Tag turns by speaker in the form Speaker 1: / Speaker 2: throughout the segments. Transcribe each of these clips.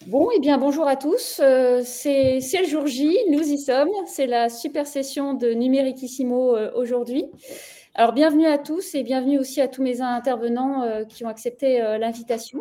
Speaker 1: Bon, eh bien, bonjour à tous. C'est le jour J, nous y sommes. C'est la super session de Numéricissimo aujourd'hui. Alors, bienvenue à tous et bienvenue aussi à tous mes intervenants qui ont accepté l'invitation.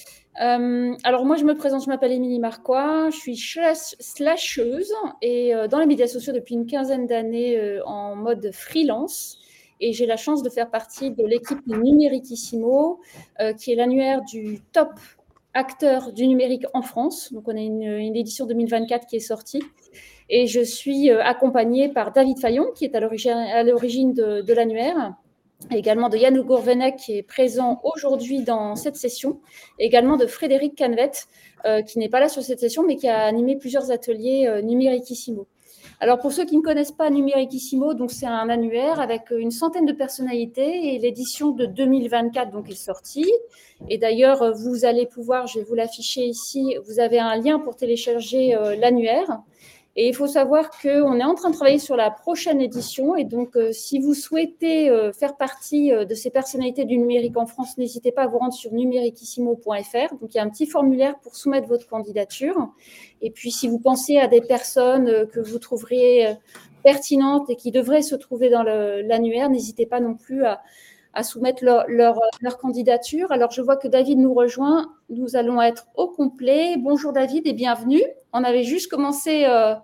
Speaker 1: Alors, moi, je me présente, je m'appelle Émilie Marquois, je suis slasheuse et dans les médias sociaux depuis une quinzaine d'années en mode freelance. Et j'ai la chance de faire partie de l'équipe Numéricissimo, qui est l'annuaire du top acteur du numérique en France. Donc, on a une édition 2024 qui est sortie. Et je suis accompagnée par David Fayon, qui est à l'origine de l'annuaire, et également de Yann Gourvenec, qui est présent aujourd'hui dans cette session, et également de Frédéric Canvet, qui n'est pas là sur cette session, mais qui a animé plusieurs ateliers Numéricissimo. Alors, pour ceux qui ne connaissent pas Numéricissimo, donc c'est un annuaire avec une centaine de personnalités et l'édition de 2024 donc, est sortie. Et d'ailleurs, vous allez pouvoir, je vais vous l'afficher ici, vous avez un lien pour télécharger l'annuaire. Et il faut savoir qu'on est en train de travailler sur la prochaine édition. Et donc, si vous souhaitez faire partie de ces personnalités du numérique en France, n'hésitez pas à vous rendre sur numéricissimo.fr. Donc, il y a un petit formulaire pour soumettre votre candidature. Et puis, si vous pensez à des personnes que vous trouveriez pertinentes et qui devraient se trouver dans l'annuaire, n'hésitez pas non plus à soumettre leur candidature. Alors, je vois que David nous rejoint. Nous allons être au complet. Bonjour David et bienvenue. On avait juste commencé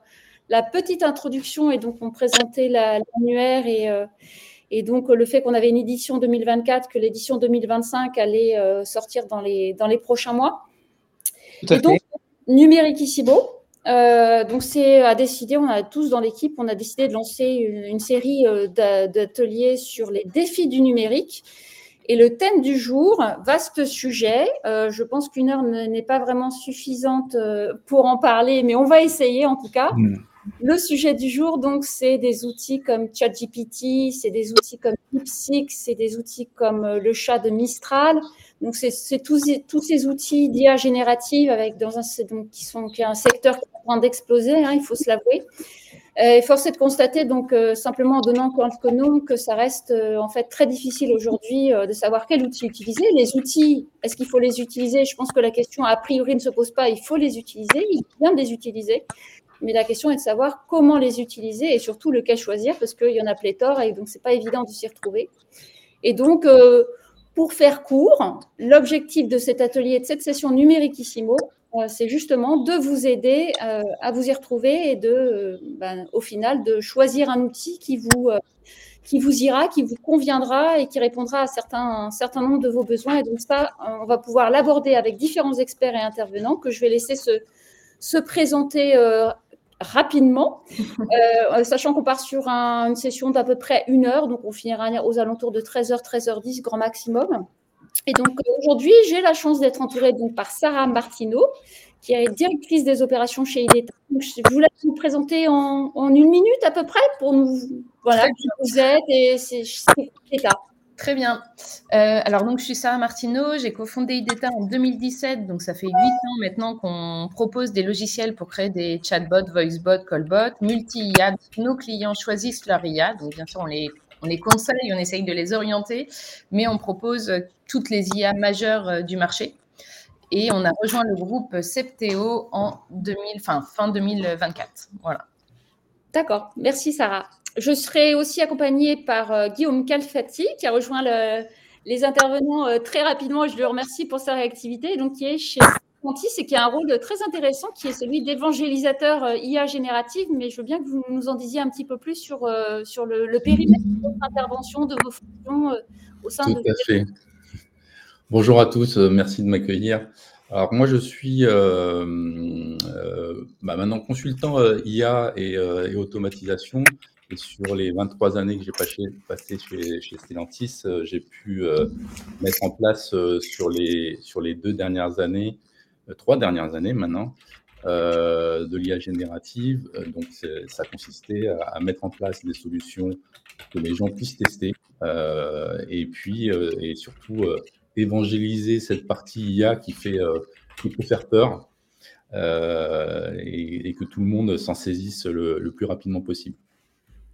Speaker 1: la petite introduction et donc on présentait l'annuaire et donc le fait qu'on avait une édition 2024, que l'édition 2025 allait sortir dans les prochains mois.
Speaker 2: Tout à
Speaker 1: et donc,
Speaker 2: fait.
Speaker 1: Numéricissimo. Donc, c'est à décider, on a tous dans l'équipe, on a décidé de lancer une série d'ateliers sur les défis du numérique. Et le thème du jour, vaste sujet, je pense qu'une heure n'est pas vraiment suffisante pour en parler, mais on va essayer en tout cas. Le sujet du jour, donc, c'est des outils comme ChatGPT, c'est des outils comme DeepSeek, c'est des outils comme le chat de Mistral. Donc, c'est tous ces outils d'IA générative avec qui est un secteur qui est en train d'exploser, hein, il faut se l'avouer. Force est de constater, donc, simplement en donnant quelques noms, que ça reste en fait très difficile aujourd'hui de savoir quel outil utiliser. Les outils, est-ce qu'il faut les utiliser? Je pense que la question a priori ne se pose pas. Il faut les utiliser, il faut bien les utiliser. Mais la question est de savoir comment les utiliser et surtout lequel choisir, parce qu'il y en a pléthore et donc c'est pas évident de s'y retrouver. Et donc, pour faire court, l'objectif de cet atelier, de cette session Numéricissimo, c'est justement de vous aider à vous y retrouver et au final, de choisir un outil qui vous ira, qui vous conviendra et qui répondra à un certain nombre de vos besoins. Et donc ça, on va pouvoir l'aborder avec différents experts et intervenants que je vais laisser se présenter rapidement, sachant qu'on part sur une session d'à peu près 1 heure, donc on finira aux alentours de 13h, 13h10 grand maximum. Et donc aujourd'hui, j'ai la chance d'être entourée donc, par Sarah Martineau, qui est directrice des opérations chez IDETA. Donc, je vous laisse vous présenter en 1 minute à peu près pour nous, voilà, qui vous êtes et c'est IDETA.
Speaker 3: Très bien. Alors, donc, je suis Sarah Martineau, j'ai cofondé IDETA en 2017, donc ça fait 8 ans maintenant qu'on propose des logiciels pour créer des chatbots, voicebots, callbots, multi-IA. Nos clients choisissent leur IA, donc bien sûr, on les conseille, on essaye de les orienter, mais on propose toutes les IA majeures du marché. Et on a rejoint le groupe Septéo en fin 2024. Voilà.
Speaker 1: D'accord, merci Sarah. Je serai aussi accompagnée par Guillaume Calfati, qui a rejoint les intervenants très rapidement. Je le remercie pour sa réactivité, donc qui est chez Stellantis et qui a un rôle très intéressant, qui est celui d'évangélisateur IA générative. Mais je veux bien que vous nous en disiez un petit peu plus sur le périmètre de votre intervention, de vos fonctions au sein de...
Speaker 2: Tout à fait. Bonjour à tous, merci de m'accueillir. Alors moi, je suis maintenant consultant IA et automatisation. Et sur les 23 années que j'ai passées chez Stellantis, j'ai pu mettre en place sur les 3 dernières années maintenant, de l'IA générative. Donc ça consistait à mettre en place des solutions que les gens puissent tester et puis et surtout évangéliser cette partie IA qui peut faire peur et que tout le monde s'en saisisse le plus rapidement possible.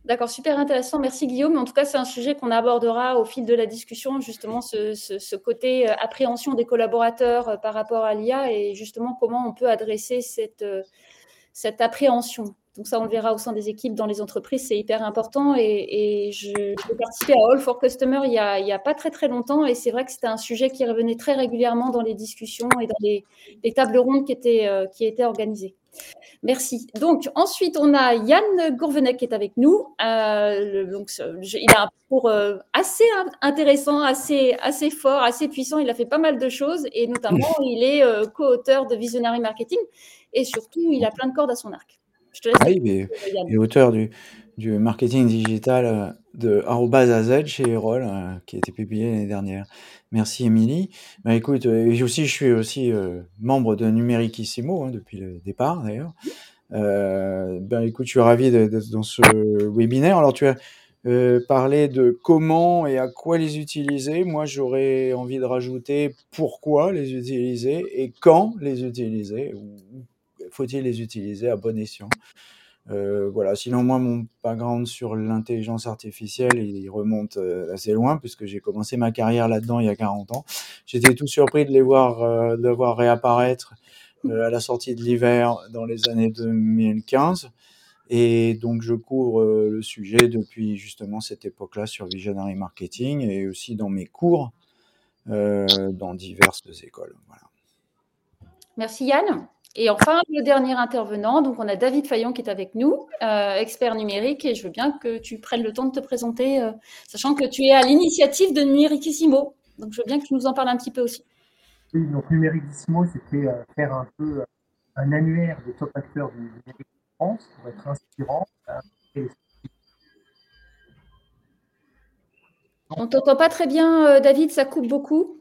Speaker 1: D'accord, super intéressant. Merci Guillaume. En tout cas, c'est un sujet qu'on abordera au fil de la discussion, justement, ce côté appréhension des collaborateurs par rapport à l'IA et justement comment on peut adresser cette appréhension. Donc ça, on le verra au sein des équipes dans les entreprises, c'est hyper important. Et j'ai participé à All for Customer il y a pas très très longtemps et c'est vrai que c'était un sujet qui revenait très régulièrement dans les discussions et dans les tables rondes qui étaient organisées. Merci. Donc, ensuite, on a Yann Gourvenec qui est avec nous. Il a un parcours assez intéressant, assez fort, assez puissant. Il a fait pas mal de choses et notamment, il est co-auteur de Visionary Marketing et surtout, il a plein de cordes à son arc. Je te laisse.
Speaker 4: Oui,
Speaker 1: Yann.
Speaker 4: et auteur du marketing digital de @AZ chez Erol, qui a été publié l'année dernière. Merci Émilie. Écoute, je suis aussi membre de Numericissimo depuis le départ d'ailleurs. Écoute, je suis ravi d'être dans ce webinaire. Alors tu as parlé de comment et à quoi les utiliser. Moi, j'aurais envie de rajouter pourquoi les utiliser et quand les utiliser. Ou faut-il les utiliser à bon escient? Voilà. Sinon, moi, mon background sur l'intelligence artificielle, il remonte assez loin puisque j'ai commencé ma carrière là-dedans il y a 40 ans. J'étais tout surpris de les voir réapparaître à la sortie de l'hiver dans les années 2015. Et donc, je couvre le sujet depuis justement cette époque-là sur Visionary Marketing et aussi dans mes cours dans diverses écoles. Voilà.
Speaker 1: Merci Yann. Et enfin, le dernier intervenant, donc on a David Fayon qui est avec nous, expert numérique, et je veux bien que tu prennes le temps de te présenter, sachant que tu es à l'initiative de Numericissimo. Donc je veux bien que tu nous en parles un petit peu aussi.
Speaker 5: Oui, donc Numericissimo, c'était faire un peu un annuaire des top acteurs du numérique en France pour être inspirant.
Speaker 1: On t'entend pas très bien, David, ça coupe beaucoup.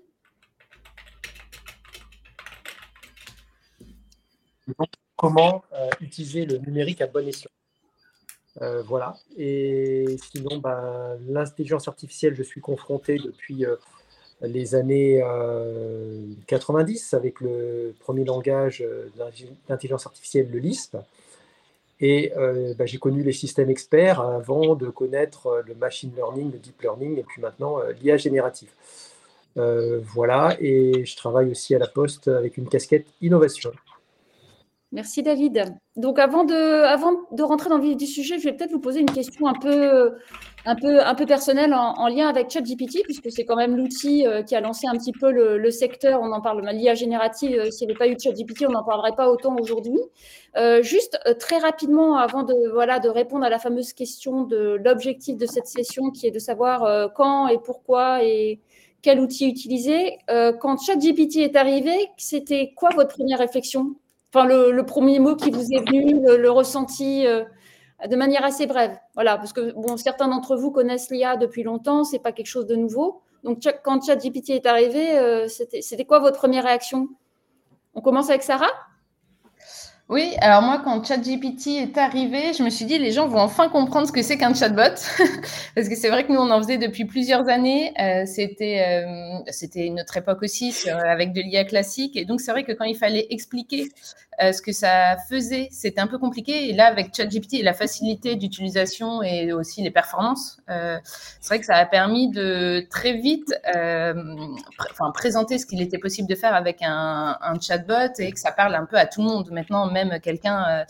Speaker 5: Donc, comment utiliser le numérique à bon escient. Voilà. Et sinon, l'intelligence artificielle, je suis confronté depuis les années 90 avec le premier langage d'intelligence artificielle, le Lisp. Et j'ai connu les systèmes experts avant de connaître le machine learning, le deep learning et puis maintenant l'IA générative. Voilà, et je travaille aussi à la Poste avec une casquette innovation.
Speaker 1: Merci David. Donc avant de rentrer dans le vif du sujet, je vais peut-être vous poser une question un peu personnelle en lien avec ChatGPT, puisque c'est quand même l'outil qui a lancé un petit peu le secteur. On en parle, l'IA générative, s'il n'y avait pas eu de ChatGPT, on n'en parlerait pas autant aujourd'hui. Juste très rapidement, avant de répondre à la fameuse question de l'objectif de cette session, qui est de savoir quand et pourquoi et quel outil utiliser. Quand ChatGPT est arrivé, c'était quoi votre première réflexion ? Enfin, le premier mot qui vous est venu, le ressenti de manière assez brève. Voilà, parce que certains d'entre vous connaissent l'IA depuis longtemps, c'est pas quelque chose de nouveau. Donc, quand ChatGPT est arrivé, c'était quoi votre première réaction ? On commence avec Sarah ?
Speaker 3: Oui, alors moi, quand ChatGPT est arrivé, je me suis dit, les gens vont enfin comprendre ce que c'est qu'un chatbot. Parce que c'est vrai que nous, on en faisait depuis plusieurs années. C'était notre époque aussi avec de l'IA classique. Et donc, c'est vrai que quand il fallait expliquer ce que ça faisait, c'était un peu compliqué. Et là, avec ChatGPT et la facilité d'utilisation et aussi les performances, c'est vrai que ça a permis de très vite présenter ce qu'il était possible de faire avec un chatbot et que ça parle un peu à tout le monde. Maintenant, même quelqu'un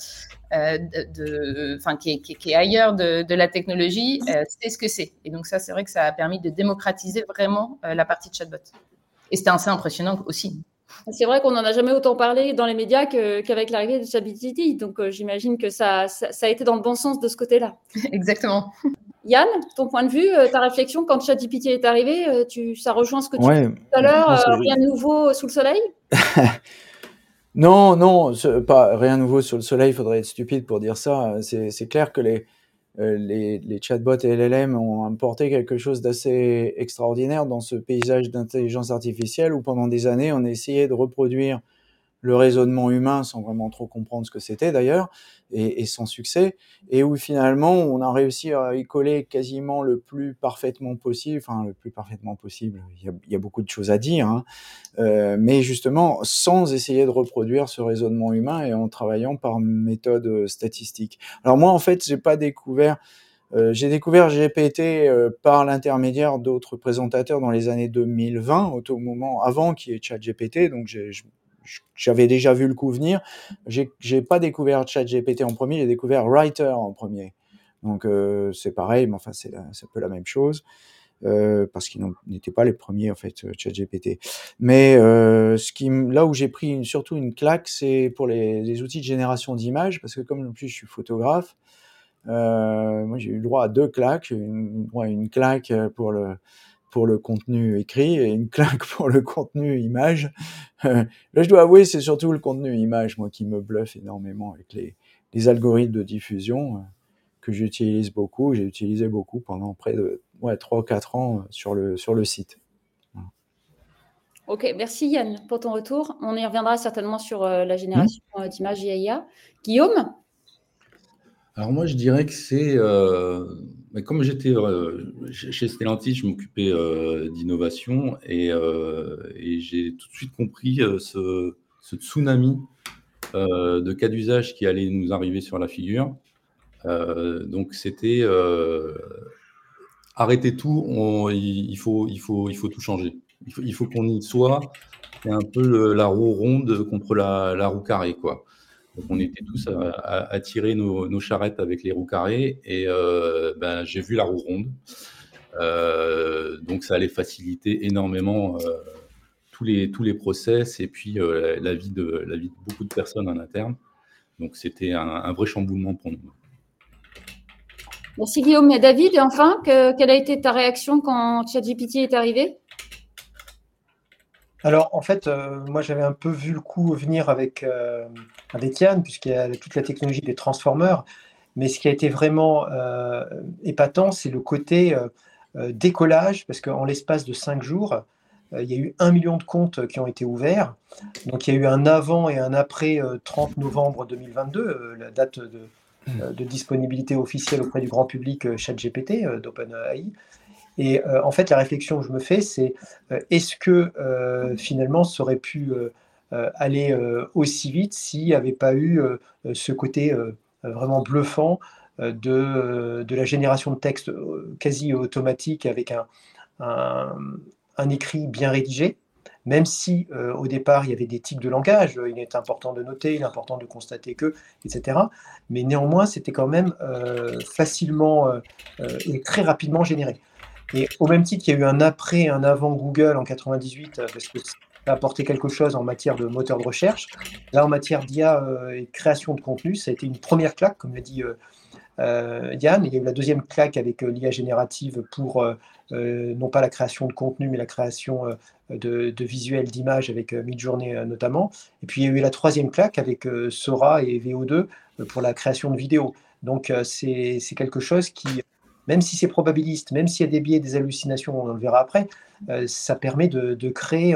Speaker 3: qui est ailleurs de la technologie sait ce que c'est. Et donc ça, c'est vrai que ça a permis de démocratiser vraiment la partie de chatbot. Et c'était assez impressionnant aussi.
Speaker 1: C'est vrai qu'on n'en a jamais autant parlé dans les médias qu'avec l'arrivée de ChatGPT. Donc, j'imagine que ça a été dans le bon sens de ce côté-là.
Speaker 3: Exactement.
Speaker 1: Yann, ton point de vue, ta réflexion quand ChatGPT est arrivé, ça rejoint ce que tu disais tout à l'heure, rien de nouveau sous le soleil ?
Speaker 4: Non, pas rien de nouveau sous le soleil, il faudrait être stupide pour dire ça. C'est clair que les chatbots et LLM ont apporté quelque chose d'assez extraordinaire dans ce paysage d'intelligence artificielle où pendant des années, on a essayé de reproduire le raisonnement humain sans vraiment trop comprendre ce que c'était d'ailleurs, et sans succès, et où finalement on a réussi à y coller quasiment le plus parfaitement possible, il y a beaucoup de choses à dire, hein, mais justement sans essayer de reproduire ce raisonnement humain et en travaillant par méthode statistique. Alors moi en fait j'ai pas découvert J'ai découvert GPT par l'intermédiaire d'autres présentateurs dans les années 2020, au moment avant qu'il y ait ChatGPT, donc j'avais déjà vu le coup venir. J'ai pas découvert ChatGPT en premier, j'ai découvert Writer en premier. Donc c'est pareil, mais enfin c'est un peu la même chose. Parce qu'ils n'étaient pas les premiers en fait, ChatGPT. Mais là où j'ai pris surtout une claque, c'est pour les outils de génération d'images, parce que comme en plus je suis photographe, moi j'ai eu le droit à 2 claques, une claque pour le contenu écrit et une claque pour le contenu image. Là je dois avouer c'est surtout le contenu image moi qui me bluffe énormément avec les algorithmes de diffusion que j'utilise beaucoup. J'ai utilisé beaucoup pendant près de 3 ou 4 ans sur le site. Voilà.
Speaker 1: Ok, merci Yann pour ton retour. On y reviendra certainement sur la génération d'images IA. Guillaume?
Speaker 2: Alors moi, je dirais que c'est... comme j'étais chez Stellantis, je m'occupais d'innovation et j'ai tout de suite compris ce tsunami de cas d'usage qui allait nous arriver sur la figure. Donc c'était arrêter tout, il faut tout changer. Il faut qu'on y soit. C'est un peu la roue ronde contre la roue carrée, quoi. Donc on était tous à tirer nos charrettes avec les roues carrées et j'ai vu la roue ronde. Donc ça allait faciliter énormément tous les process et puis la vie de beaucoup de personnes en interne. Donc c'était un vrai chamboulement pour nous.
Speaker 1: Merci Guillaume. Et David, enfin, quelle a été ta réaction quand ChatGPT est arrivé?
Speaker 5: Alors, en fait, moi, j'avais un peu vu le coup venir avec Yann, puisqu'il y a toute la technologie des transformers. Mais ce qui a été vraiment épatant, c'est le côté décollage, parce qu'en l'espace de 5 jours, il y a eu 1 million de comptes qui ont été ouverts. Donc, il y a eu un avant et un après 30 novembre 2022, la date de disponibilité officielle auprès du grand public ChatGPT d'OpenAI. Et en fait, la réflexion que je me fais, c'est est-ce que finalement, ça aurait pu aller aussi vite s'il n'y avait pas eu ce côté vraiment bluffant de la génération de texte quasi automatique avec un écrit bien rédigé, même si au départ, il y avait des tics de langage, il est important de noter, il est important de constater que, etc. Mais néanmoins, c'était quand même facilement et très rapidement généré. Et au même titre qu'il y a eu un après et un avant Google en 98, parce que ça a apporté quelque chose en matière de moteur de recherche. Là, en matière d'IA et de création de contenu, ça a été une première claque, comme l'a dit Yann. Il y a eu la deuxième claque avec l'IA générative pour non pas la création de contenu, mais la création de visuels, d'images avec Midjourney notamment. Et puis il y a eu la troisième claque avec Sora et VO2 pour la création de vidéos. Donc c'est quelque chose qui, même si c'est probabiliste, même s'il y a des biais, des hallucinations, on le verra après, ça permet de créer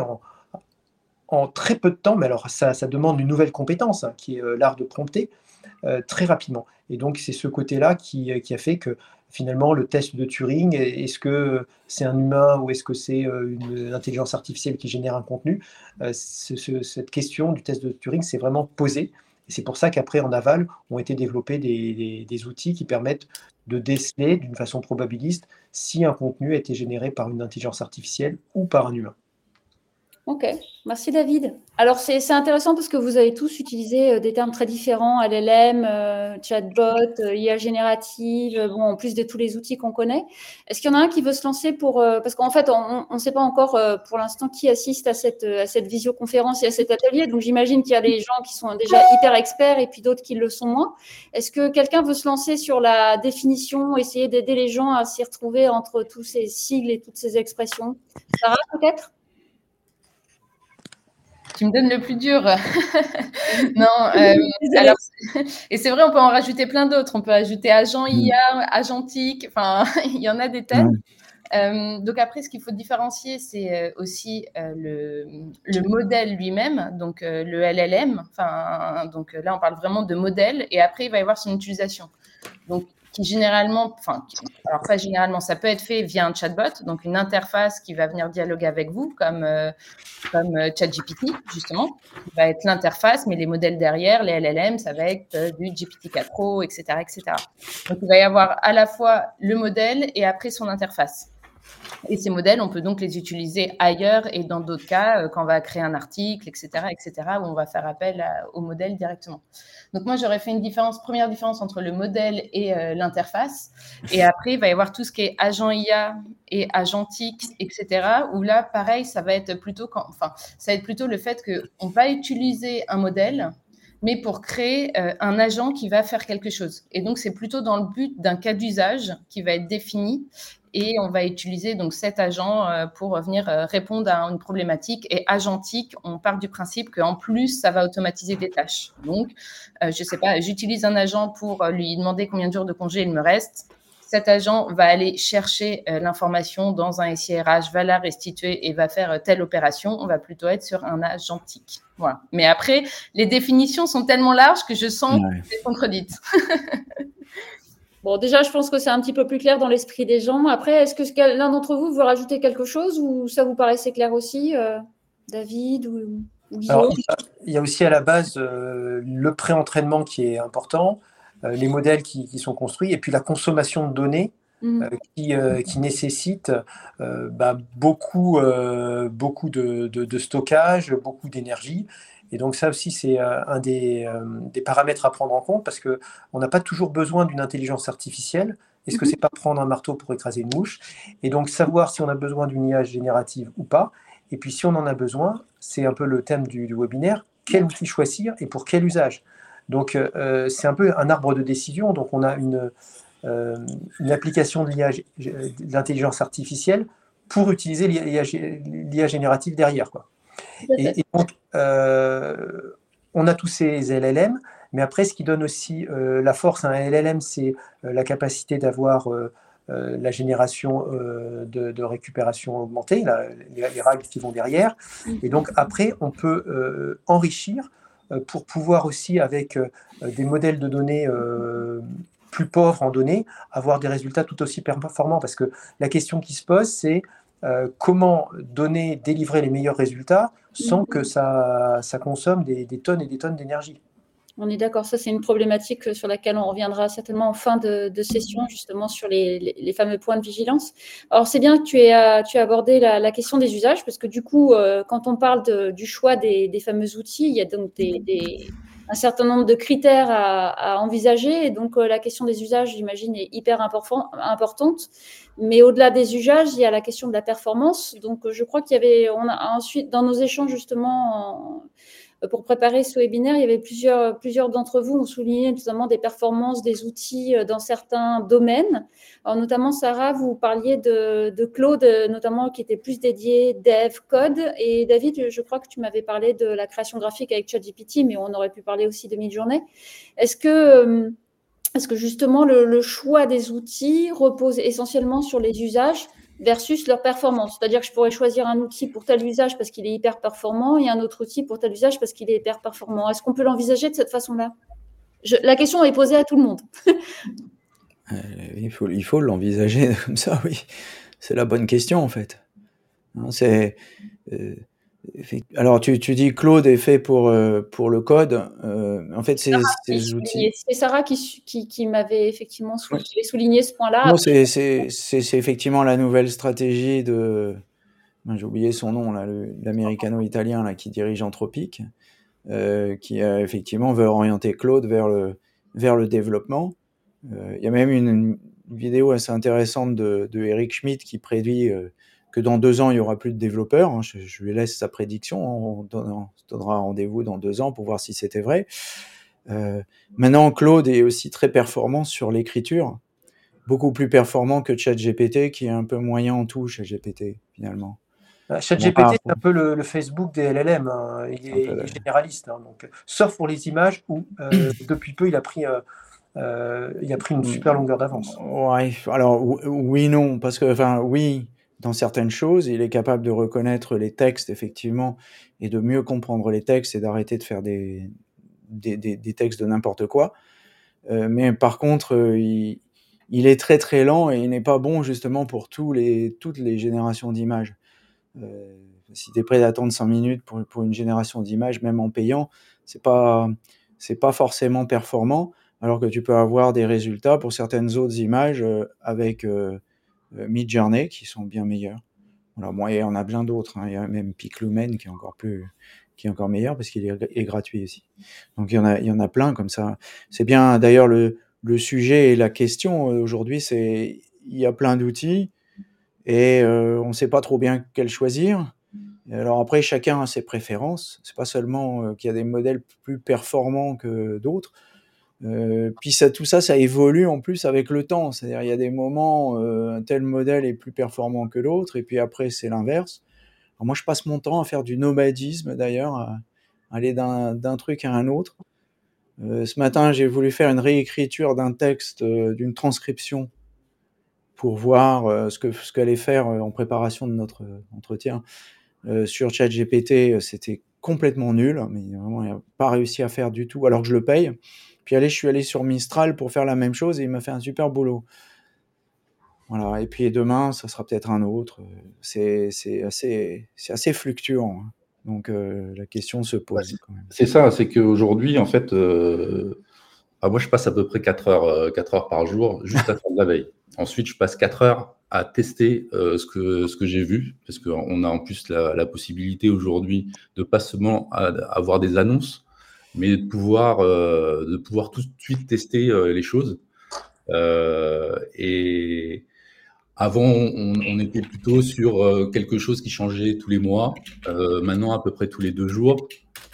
Speaker 5: en très peu de temps, mais alors ça demande une nouvelle compétence, hein, qui est l'art de prompter, très rapidement. Et donc c'est ce côté-là qui a fait que finalement le test de Turing, est-ce que c'est un humain ou est-ce que c'est une intelligence artificielle qui génère un contenu, cette question du test de Turing s'est vraiment posée. Et c'est pour ça qu'après, en aval, ont été développés des outils qui permettent de déceler d'une façon probabiliste si un contenu a été généré par une intelligence artificielle ou par un humain.
Speaker 1: Ok, merci David. Alors c'est intéressant parce que vous avez tous utilisé des termes très différents, LLM, chatbot, IA générative, en plus de tous les outils qu'on connaît. Est-ce qu'il y en a un qui veut se lancer parce qu'en fait, on ne sait pas encore pour l'instant qui assiste à cette visioconférence et à cet atelier. Donc j'imagine qu'il y a des gens qui sont déjà hyper experts et puis d'autres qui le sont moins. Est-ce que quelqu'un veut se lancer sur la définition, essayer d'aider les gens à s'y retrouver entre tous ces sigles et toutes ces expressions? Sarah, peut-être?
Speaker 3: Tu me donnes le plus dur. Non, alors, et c'est vrai, on peut en rajouter plein d'autres. On peut ajouter agent IA, agentique, enfin, il y en a des thèmes. Donc après, ce qu'il faut différencier, c'est aussi le modèle lui-même, donc le LLM. Donc là, on parle vraiment de modèle, et après, il va y avoir son utilisation. Donc, qui généralement, alors pas généralement, ça peut être fait via un chatbot, donc une interface qui va venir dialoguer avec vous, comme ChatGPT, justement, qui va être l'interface, mais les modèles derrière, les LLM, ça va être du GPT-4 Pro, etc., etc. Donc, il va y avoir à la fois le modèle et après son interface. Et ces modèles, on peut donc les utiliser ailleurs et dans d'autres cas, quand on va créer un article, etc., où on va faire appel au modèle directement. Donc moi, j'aurais fait première différence entre le modèle et l'interface. Et après, il va y avoir tout ce qui est agent IA et agentique, etc., où là, pareil, ça va être plutôt le fait qu'on va utiliser un modèle, mais pour créer un agent qui va faire quelque chose. Et donc, c'est plutôt dans le but d'un cas d'usage qui va être défini. Et on va utiliser donc cet agent pour venir répondre à une problématique. Et agentique, on part du principe qu'en plus, ça va automatiser des tâches. Donc, je ne sais pas, j'utilise un agent pour lui demander combien de jours de congé il me reste. Cet agent va aller chercher l'information dans un SIRH, va la restituer et va faire telle opération. On va plutôt être sur un agentique. Voilà. Mais après, les définitions sont tellement larges que je sens que c'est contredite.
Speaker 1: Bon, déjà, je pense que c'est un petit peu plus clair dans l'esprit des gens. Après, est-ce que l'un d'entre vous veut rajouter quelque chose ou ça vous paraissait clair aussi, David ou Guillaume?
Speaker 5: Alors, il y a aussi à la base le pré-entraînement qui est important, les modèles qui sont construits, et puis la consommation de données qui nécessite beaucoup de stockage, beaucoup d'énergie. Et donc ça aussi, c'est un des paramètres à prendre en compte parce qu'on n'a pas toujours besoin d'une intelligence artificielle. Est-ce que c'est pas prendre un marteau pour écraser une mouche? Et donc savoir si on a besoin d'une IA générative ou pas. Et puis si on en a besoin, c'est un peu le thème du webinaire, quel outil choisir et pour quel usage? Donc c'est un peu un arbre de décision. Donc on a une application de l'intelligence artificielle pour utiliser l'IA générative derrière, quoi. Et donc, on a tous ces LLM, mais après, ce qui donne aussi la force à un LLM, c'est la capacité d'avoir la génération de récupération augmentée, les RAG qui vont derrière. Et donc, après, on peut enrichir pour pouvoir aussi, avec des modèles de données plus pauvres en données, avoir des résultats tout aussi performants. Parce que la question qui se pose, c'est comment délivrer les meilleurs résultats sans que ça consomme des tonnes et des tonnes d'énergie.
Speaker 1: On est d'accord, ça c'est une problématique sur laquelle on reviendra certainement en fin de session, justement sur les fameux points de vigilance. Alors c'est bien que tu aies abordé la question des usages, parce que du coup, quand on parle du choix des fameux outils, il y a donc un certain nombre de critères à envisager, et donc la question des usages, j'imagine, est hyper importante. Mais au-delà des usages, il y a la question de la performance. Donc je crois on a ensuite, dans nos échanges justement, pour préparer ce webinaire, il y avait plusieurs d'entre vous ont souligné notamment des performances des outils dans certains domaines. Alors, notamment, Sarah, vous parliez de Claude, notamment qui était plus dédié dev, code. Et David, je crois que tu m'avais parlé de la création graphique avec ChatGPT, mais on aurait pu parler aussi de Midjourney. Est-ce que justement le choix des outils repose essentiellement sur les usages versus leur performance? C'est-à-dire que je pourrais choisir un outil pour tel usage parce qu'il est hyper performant et un autre outil pour tel usage parce qu'il est hyper performant. Est-ce qu'on peut l'envisager de cette façon-là? La question est posée à tout le monde.
Speaker 4: Il faut l'envisager comme ça, oui. C'est la bonne question, en fait. Alors, tu dis Claude est fait pour le code. En fait, ces outils...
Speaker 1: C'est Sarah qui m'avait effectivement souligné ce point-là.
Speaker 4: Non, c'est effectivement la nouvelle stratégie de... J'ai oublié son nom, là, l'américano-italien là, qui dirige Anthropic, qui effectivement veut orienter Claude vers le développement. Il y a même une vidéo assez intéressante de Eric Schmidt qui prédit que dans 2 ans, il n'y aura plus de développeurs. Hein. Je lui laisse sa prédiction. On se donnera rendez-vous dans 2 ans pour voir si c'était vrai. Maintenant, Claude est aussi très performant sur l'écriture. Beaucoup plus performant que ChatGPT, qui est un peu moyen en tout, ChatGPT, finalement.
Speaker 5: ChatGPT, c'est un peu le Facebook des LLM. Hein. Il est généraliste. Hein, donc, sauf pour les images où, depuis peu, il a pris une super longueur d'avance.
Speaker 4: Ouais, alors oui, non, parce que, oui, dans certaines choses, il est capable de reconnaître les textes, effectivement, et de mieux comprendre les textes et d'arrêter de faire des textes de n'importe quoi. Mais par contre, il il est très très lent et il n'est pas bon justement pour toutes les générations d'images. Si tu es prêt d'attendre 5 minutes pour une génération d'images, même en payant, c'est pas forcément performant, alors que tu peux avoir des résultats pour certaines autres images avec Midjourney qui sont bien meilleurs. Alors, bon, il y en a plein d'autres, hein. Il y a même Piclumen qui est encore meilleur parce qu'il est gratuit aussi. Donc il y en a plein comme ça. C'est bien d'ailleurs le sujet et la question aujourd'hui, c'est il y a plein d'outils et on ne sait pas trop bien quel choisir. Et alors après, chacun a ses préférences. C'est pas seulement qu'il y a des modèles plus performants que d'autres. Puis tout ça évolue en plus avec le temps. C'est-à-dire, il y a des moments, un tel modèle est plus performant que l'autre, et puis après, c'est l'inverse. Alors moi, je passe mon temps à faire du nomadisme, d'ailleurs, à aller d'un truc à un autre. Ce matin, j'ai voulu faire une réécriture d'un texte, d'une transcription, pour voir ce qu'allait faire en préparation de notre entretien. Sur ChatGPT, c'était complètement nul, mais vraiment, il n'a pas réussi à faire du tout, alors que je le paye. Puis je suis allé sur Mistral pour faire la même chose et il m'a fait un super boulot. Voilà. Et puis demain, ça sera peut-être un autre. C'est assez fluctuant, hein. Donc la question se pose quand même.
Speaker 2: C'est ça, c'est qu'aujourd'hui, en fait, moi je passe à peu près 4 heures par jour juste à faire de la veille. Ensuite, je passe 4 heures à tester ce que j'ai vu, parce qu'on a en plus la possibilité aujourd'hui de pas seulement avoir des annonces, mais de pouvoir tout de suite tester les choses. Et avant, on était plutôt sur quelque chose qui changeait tous les mois. Maintenant, à peu près tous les 2 jours,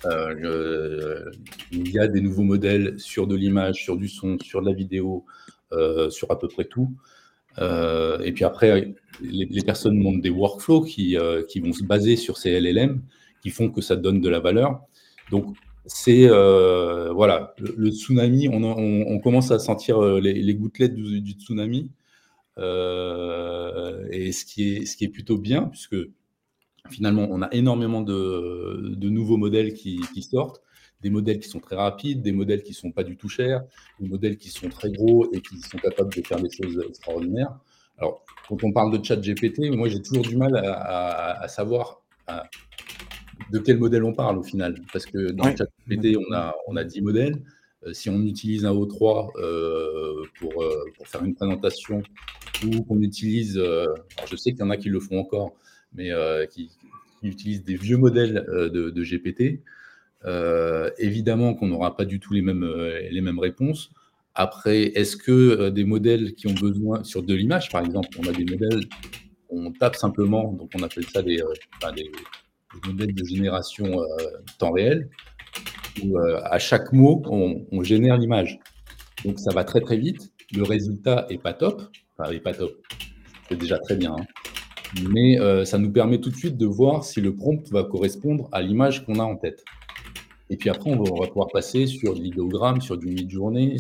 Speaker 2: il y a des nouveaux modèles sur de l'image, sur du son, sur de la vidéo, sur à peu près tout. Et puis après, les personnes montent des workflows qui vont se baser sur ces LLM, qui font que ça donne de la valeur. Donc, c'est voilà, le tsunami, on commence à sentir les gouttelettes du tsunami. Et ce qui est plutôt bien, puisque finalement, on a énormément de nouveaux modèles qui sortent, des modèles qui sont très rapides, des modèles qui ne sont pas du tout chers, des modèles qui sont très gros et qui sont capables de faire des choses extraordinaires. Alors, quand on parle de ChatGPT, moi, j'ai toujours du mal à savoir de quel modèle on parle au final, parce que dans ChatGPT, on a 10 modèles. Si on utilise un O3 pour faire une présentation, ou qu'on utilise, alors je sais qu'il y en a qui le font encore, mais qui utilisent des vieux modèles de GPT, évidemment qu'on n'aura pas du tout les mêmes réponses. Après, est-ce que des modèles qui ont besoin, sur de l'image par exemple, on a des modèles, on tape simplement, donc on appelle ça des modèles de génération temps réel, où à chaque mot, on génère l'image. Donc ça va très très vite, le résultat n'est pas top, enfin il n'est pas top, c'est déjà très bien, hein. Mais ça nous permet tout de suite de voir si le prompt va correspondre à l'image qu'on a en tête. Et puis après, on va pouvoir passer sur de l'idéogramme, sur du Midjourney,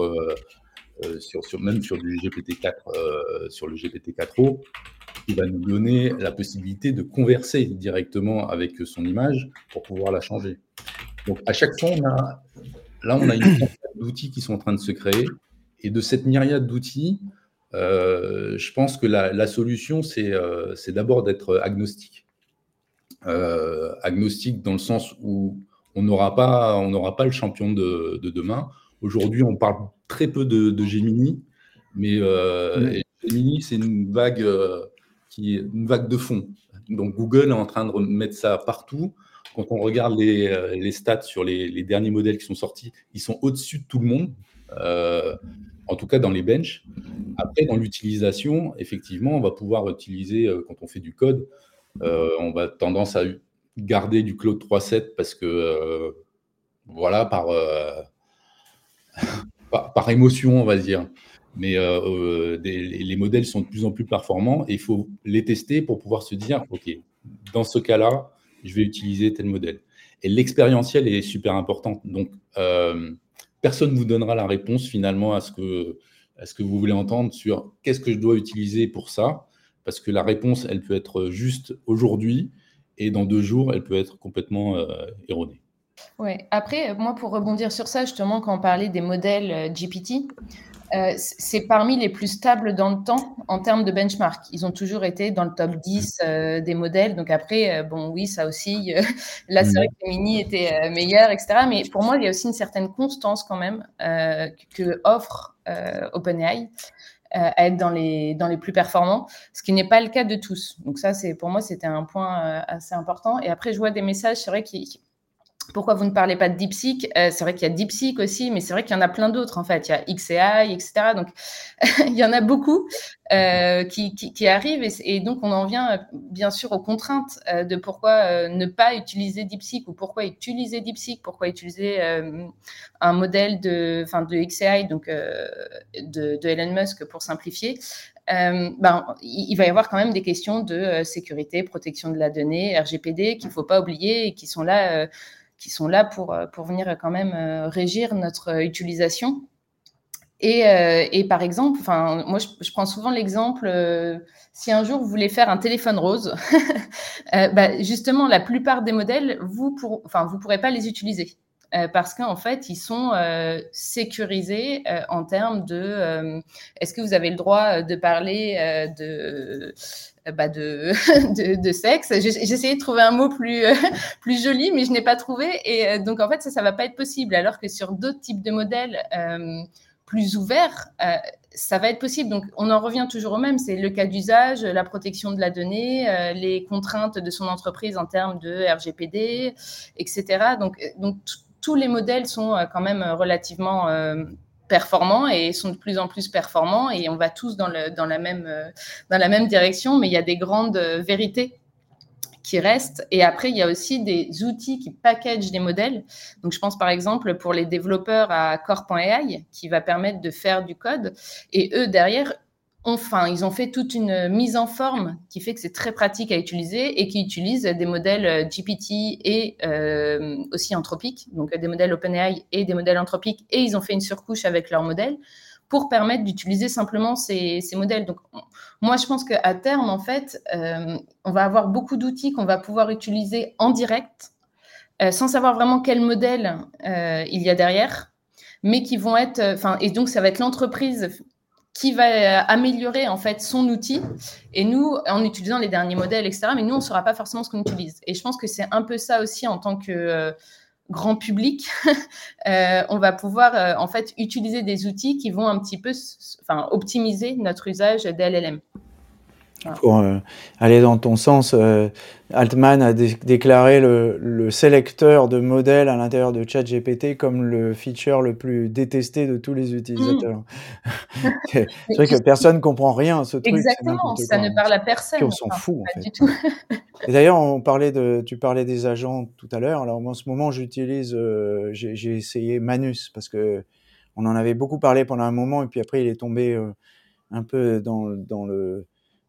Speaker 2: même sur du GPT-4, sur le GPT-4o, qui va nous donner la possibilité de converser directement avec son image pour pouvoir la changer. Donc à chaque fois, on a une myriade d'outils qui sont en train de se créer. Et de cette myriade d'outils, je pense que la solution, c'est d'abord d'être agnostique. Agnostique dans le sens où on n'aura pas le champion de demain. Aujourd'hui, on parle très peu de Gemini, mais Gemini, c'est une vague qui est une vague de fond. Donc Google est en train de mettre ça partout. Quand on regarde les stats sur les derniers modèles qui sont sortis, ils sont au-dessus de tout le monde, en tout cas dans les benches. Après, dans l'utilisation, effectivement, on va pouvoir utiliser, quand on fait du code, on va tendance à garder du Claude 3.7 parce que, voilà, par émotion, on va dire. Mais les modèles sont de plus en plus performants et il faut les tester pour pouvoir se dire, OK, dans ce cas-là, je vais utiliser tel modèle. Et l'expérientiel est super important. Donc, personne ne vous donnera la réponse finalement à ce que vous voulez entendre sur qu'est-ce que je dois utiliser pour ça, parce que la réponse, elle peut être juste aujourd'hui et dans 2 jours, elle peut être complètement erronée.
Speaker 3: Ouais. Après, moi, pour rebondir sur ça, justement, quand on parlait des modèles GPT, C'est parmi les plus stables dans le temps en termes de benchmark. Ils ont toujours été dans le top 10 des modèles. Donc après, bon, oui, ça aussi, là, c'est vrai que les mini étaient meilleurs, etc. Mais pour moi, il y a aussi une certaine constance quand même que offre OpenAI à être dans les plus performants, ce qui n'est pas le cas de tous. Donc ça, pour moi, c'était un point assez important. Et après, je vois des messages, c'est vrai pourquoi vous ne parlez pas de DeepSeek? C'est vrai qu'il y a DeepSeek aussi, mais c'est vrai qu'il y en a plein d'autres, en fait. Il y a XAI, etc. Donc, il y en a beaucoup qui arrivent. Et donc, on en vient, bien sûr, aux contraintes de pourquoi ne pas utiliser DeepSeek ou pourquoi utiliser DeepSeek, pourquoi utiliser un modèle de XAI, donc de Elon Musk, pour simplifier. Il va y avoir quand même des questions de sécurité, protection de la donnée, RGPD, qu'il ne faut pas oublier et qui sont là pour venir quand même régir notre utilisation. Et par exemple, moi, je prends souvent l'exemple, si un jour vous voulez faire un téléphone rose, justement, la plupart des modèles, vous pourrez pas les utiliser. Parce qu'en fait, ils sont sécurisés en termes de est-ce que vous avez le droit de parler de sexe. J'essayais de trouver un mot plus joli, mais je n'ai pas trouvé. Et donc, en fait, ça va pas être possible. Alors que sur d'autres types de modèles plus ouverts, ça va être possible. Donc, on en revient toujours au même. C'est le cas d'usage, la protection de la donnée, les contraintes de son entreprise en termes de RGPD, etc. Donc tous les modèles sont quand même relativement performants et sont de plus en plus performants et on va tous dans la même direction, mais il y a des grandes vérités qui restent. Et après, il y a aussi des outils qui packagent des modèles. Donc, je pense par exemple pour les développeurs à Core.ai qui va permettre de faire du code. Et eux, derrière, ils ont fait toute une mise en forme qui fait que c'est très pratique à utiliser et qui utilise des modèles GPT et aussi anthropiques, donc des modèles OpenAI et des modèles anthropiques, et ils ont fait une surcouche avec leurs modèles pour permettre d'utiliser simplement ces modèles. Donc, moi, je pense qu'à terme, en fait, on va avoir beaucoup d'outils qu'on va pouvoir utiliser en direct, sans savoir vraiment quel modèle il y a derrière, mais qui vont être... et donc, ça va être l'entreprise qui va améliorer en fait son outil et nous en utilisant les derniers modèles, etc. Mais nous on ne saura pas forcément ce qu'on utilise. Et je pense que c'est un peu ça aussi en tant que grand public. On va pouvoir en fait utiliser des outils qui vont un petit peu optimiser notre usage d'LLM.
Speaker 4: Voilà. Pour aller dans ton sens, Altman a déclaré le sélecteur de modèles à l'intérieur de ChatGPT comme le feature le plus détesté de tous les utilisateurs. C'est vrai que personne ne comprend rien à ce truc.
Speaker 3: Exactement, ça ne parle à personne.
Speaker 4: Puis on s'en fout en fait. Du tout. Et d'ailleurs, tu parlais des agents tout à l'heure. Alors en ce moment, j'utilise, j'ai essayé Manus parce que on en avait beaucoup parlé pendant un moment et puis après il est tombé un peu dans le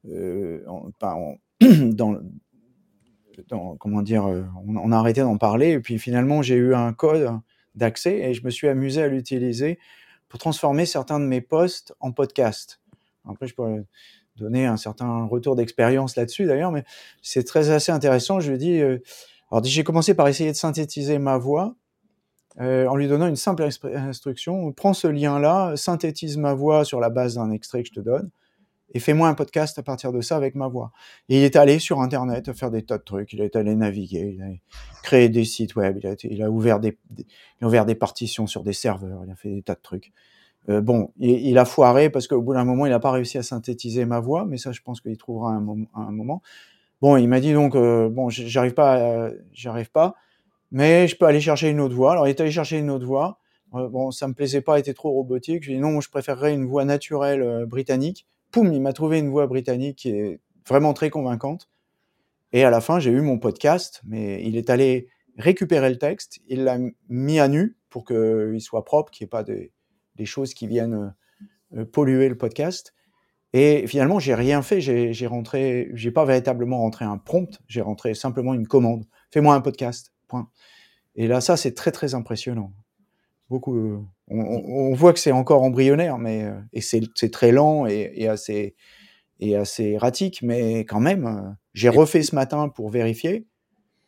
Speaker 4: comment dire, on a arrêté d'en parler et puis finalement j'ai eu un code d'accès et je me suis amusé à l'utiliser pour transformer certains de mes posts en podcast. Après je pourrais donner un certain retour d'expérience là-dessus d'ailleurs, mais c'est assez intéressant. Je lui dis, alors j'ai commencé par essayer de synthétiser ma voix en lui donnant une simple instruction, prends ce lien-là, synthétise ma voix sur la base d'un extrait que je te donne et fais-moi un podcast à partir de ça avec ma voix. Et il est allé sur Internet faire des tas de trucs, il est allé naviguer, il a créé des sites web, il a ouvert des partitions sur des serveurs, il a fait des tas de trucs. Il a foiré parce qu'au bout d'un moment, il n'a pas réussi à synthétiser ma voix, mais ça, je pense qu'il trouvera un moment. Bon, il m'a dit donc, j'arrive pas, mais je peux aller chercher une autre voix. Alors, il est allé chercher une autre voix. Ça me plaisait pas, elle était trop robotique. Je lui ai dit non, je préférerais une voix naturelle britannique. Poum, il m'a trouvé une voix britannique qui est vraiment très convaincante. Et à la fin, j'ai eu mon podcast, mais il est allé récupérer le texte, il l'a mis à nu pour qu'il soit propre, qu'il n'y ait pas des choses qui viennent polluer le podcast. Et finalement, j'ai rien fait. J'ai pas véritablement rentré un prompt. J'ai rentré simplement une commande. Fais-moi un podcast. Point. Et là, ça, c'est très très impressionnant. Beaucoup. On voit que c'est encore embryonnaire, mais et c'est très lent et assez erratique, mais quand même, j'ai refait ce matin pour vérifier.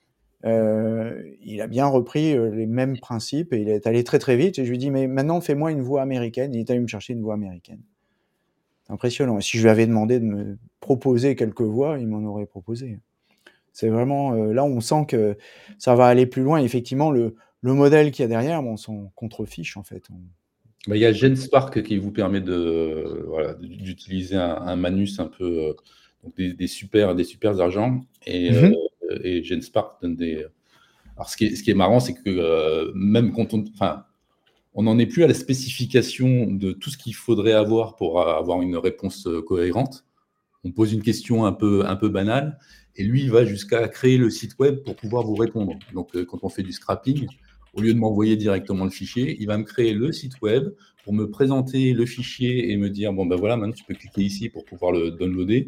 Speaker 4: il a bien repris les mêmes principes et il est allé très très vite. Et je lui dis, mais maintenant fais-moi une voix américaine. Il est allé me chercher une voix américaine. C'est impressionnant. Et si je lui avais demandé de me proposer quelques voix, il m'en aurait proposé. C'est vraiment là, on sent que ça va aller plus loin. Effectivement, le modèle qu'il y a derrière, on s'en contrefiche en fait.
Speaker 2: Il y a GenSpark qui vous permet d'utiliser un manus un peu, donc des super agents. Et GenSpark donne des. Alors, ce qui est marrant, c'est que même quand on n'en est plus à la spécification de tout ce qu'il faudrait avoir pour avoir une réponse cohérente. On pose une question un peu banale, et lui, il va jusqu'à créer le site web pour pouvoir vous répondre. Donc, quand on fait du scrapping, au lieu de m'envoyer directement le fichier, il va me créer le site web pour me présenter le fichier et me dire, bon, ben voilà, maintenant, tu peux cliquer ici pour pouvoir le downloader.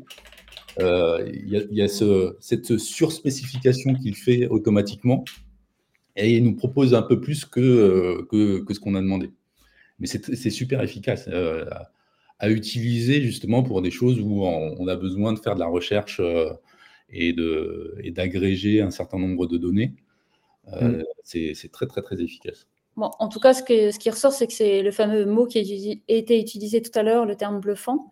Speaker 2: Il y a cette surspécification qu'il fait automatiquement, et il nous propose un peu plus que ce qu'on a demandé. Mais c'est super efficace à utiliser justement pour des choses où on a besoin de faire de la recherche et d'agréger un certain nombre de données. C'est très, très, très efficace.
Speaker 1: Bon, en tout cas, ce qui ressort, c'est que c'est le fameux mot qui a été utilisé tout à l'heure, le terme bluffant.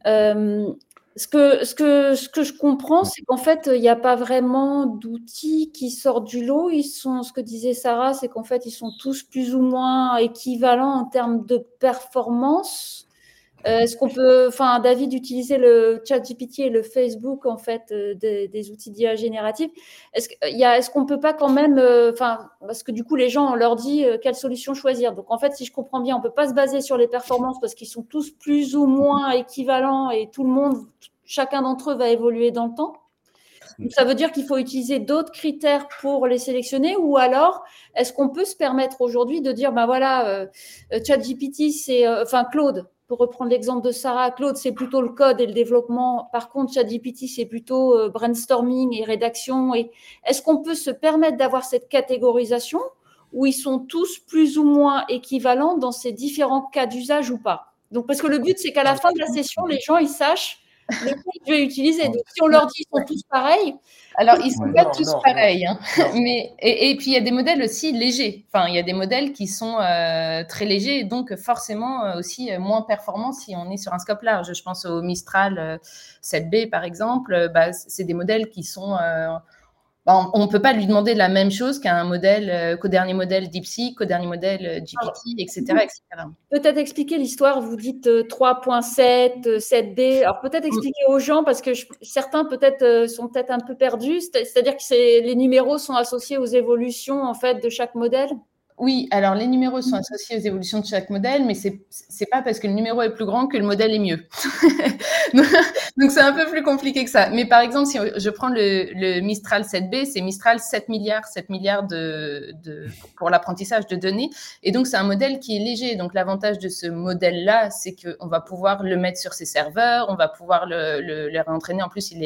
Speaker 1: Ce que je comprends, c'est qu'en fait, il n'y a pas vraiment d'outils qui sortent du lot. Ce que disait Sarah, c'est qu'en fait, ils sont tous plus ou moins équivalents en termes de performance. Est-ce qu'on peut, David, utiliser le ChatGPT et le Facebook, en fait, des outils d'IA générative. Est-ce qu'on peut pas quand même, parce que du coup, les gens, on leur dit quelle solution choisir. Donc, en fait, si je comprends bien, on peut pas se baser sur les performances parce qu'ils sont tous plus ou moins équivalents et chacun d'entre eux va évoluer dans le temps. Donc, ça veut dire qu'il faut utiliser d'autres critères pour les sélectionner, ou alors, est-ce qu'on peut se permettre aujourd'hui de dire, ChatGPT, Claude, pour reprendre l'exemple de Sarah, Claude, c'est plutôt le code et le développement. Par contre, ChatGPT, c'est plutôt brainstorming et rédaction. Et est-ce qu'on peut se permettre d'avoir cette catégorisation où ils sont tous plus ou moins équivalents dans ces différents cas d'usage ou pas? Donc, parce que le but, c'est qu'à la fin de la session, les gens, ils sachent lequel je vais utiliser. Donc, si on leur dit qu'ils sont tous pareils.
Speaker 3: Alors, ils ne sont pas tous pareils. Hein. Mais, et puis, il y a des modèles aussi légers. Enfin, il y a des modèles qui sont très légers et donc forcément aussi moins performants si on est sur un scope large. Je pense au Mistral 7B, par exemple. C'est des modèles qui sont... on ne peut pas lui demander la même chose qu'au dernier modèle DeepSeek, qu'au dernier modèle GPT, etc., etc.
Speaker 1: Peut-être expliquer l'histoire, vous dites 3.7, 7D. Alors peut-être expliquer aux gens, parce que certains peut-être sont peut-être un peu perdus, c'est-à-dire que les numéros sont associés aux évolutions en fait de chaque modèle.
Speaker 3: Oui, alors les numéros sont associés aux évolutions de chaque modèle, mais c'est pas parce que le numéro est plus grand que le modèle est mieux. Donc c'est un peu plus compliqué que ça. Mais par exemple, si je prends le Mistral 7B, c'est Mistral 7 milliards pour l'apprentissage de données. Et donc c'est un modèle qui est léger. Donc l'avantage de ce modèle-là, c'est qu'on va pouvoir le mettre sur ses serveurs, on va pouvoir le réentraîner. En plus,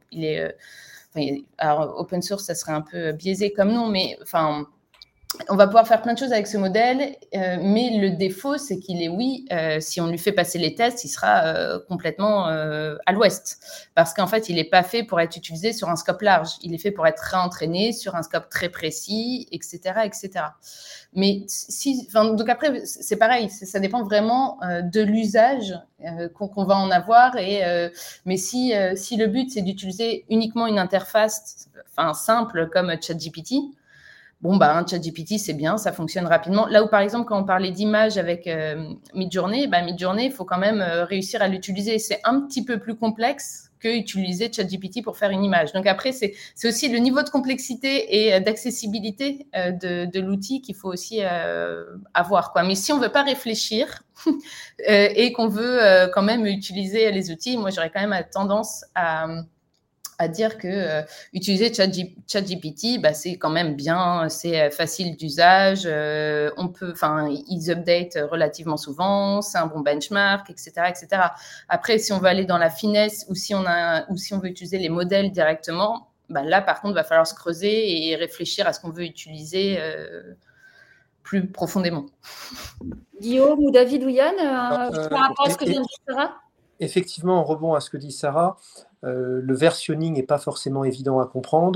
Speaker 3: alors open source, ça serait un peu biaisé comme nom, mais enfin... On va pouvoir faire plein de choses avec ce modèle, mais le défaut, c'est qu'il est, si on lui fait passer les tests, il sera complètement à l'ouest. Parce qu'en fait, il n'est pas fait pour être utilisé sur un scope large. Il est fait pour être réentraîné sur un scope très précis, etc., etc. Mais donc après, c'est pareil, ça dépend vraiment de l'usage qu'on va en avoir. Mais si le but, c'est d'utiliser uniquement une interface simple comme ChatGPT, un ChatGPT, c'est bien, ça fonctionne rapidement. Là où, par exemple, quand on parlait d'images avec Midjourney, Midjourney, il faut quand même réussir à l'utiliser. C'est un petit peu plus complexe que utiliser ChatGPT pour faire une image. Donc après, c'est aussi le niveau de complexité et d'accessibilité de l'outil qu'il faut aussi avoir, quoi. Mais si on ne veut pas réfléchir et qu'on veut quand même utiliser les outils, moi, j'aurais quand même tendance à dire que utiliser ChatGPT, c'est quand même bien, c'est facile d'usage, ils update relativement souvent, c'est un bon benchmark, etc., etc. Après, si on veut aller dans la finesse ou si on veut utiliser les modèles directement, là, par contre, il va falloir se creuser et réfléchir à ce qu'on veut utiliser plus profondément.
Speaker 1: Guillaume ou David ou Yann, par rapport à ce que vient de dire Sarah ?
Speaker 5: Effectivement, en rebond à ce que dit Sarah, le versionning n'est pas forcément évident à comprendre.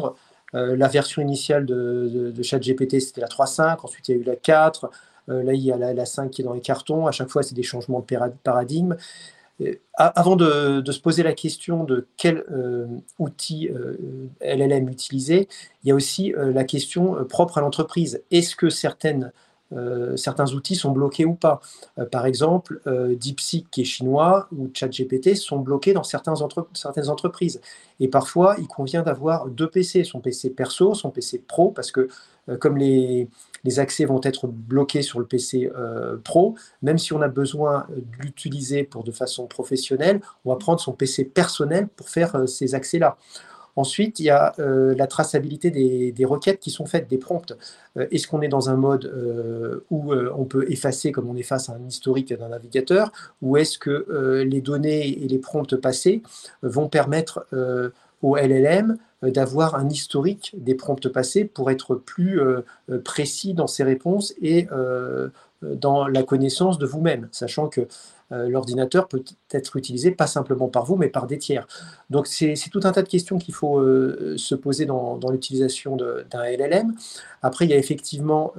Speaker 5: La version initiale de ChatGPT, c'était la 3.5, ensuite il y a eu la 4, là il y a la 5 qui est dans les cartons, à chaque fois c'est des changements de paradigme. Avant de se poser la question de quel outil LLM utiliser, il y a aussi la question propre à l'entreprise. Est-ce que certains outils sont bloqués ou pas? Par exemple, DeepSeek qui est chinois ou ChatGPT sont bloqués dans certaines entreprises. Et parfois, il convient d'avoir deux PC, son PC perso, son PC pro, parce que comme les accès vont être bloqués sur le PC pro, même si on a besoin de l'utiliser de façon professionnelle, on va prendre son PC personnel pour faire ces accès-là. Ensuite, il y a la traçabilité des requêtes qui sont faites, des prompts. Est-ce qu'on est dans un mode où on peut effacer comme on efface un historique d'un navigateur, ou est-ce que les données et les prompts passés vont permettre au LLM d'avoir un historique des prompts passés pour être plus précis dans ses réponses et dans la connaissance de vous-même, sachant que l'ordinateur peut être utilisé pas simplement par vous, mais par des tiers. Donc c'est tout un tas de questions qu'il faut se poser dans l'utilisation d'un LLM. Après, il y a effectivement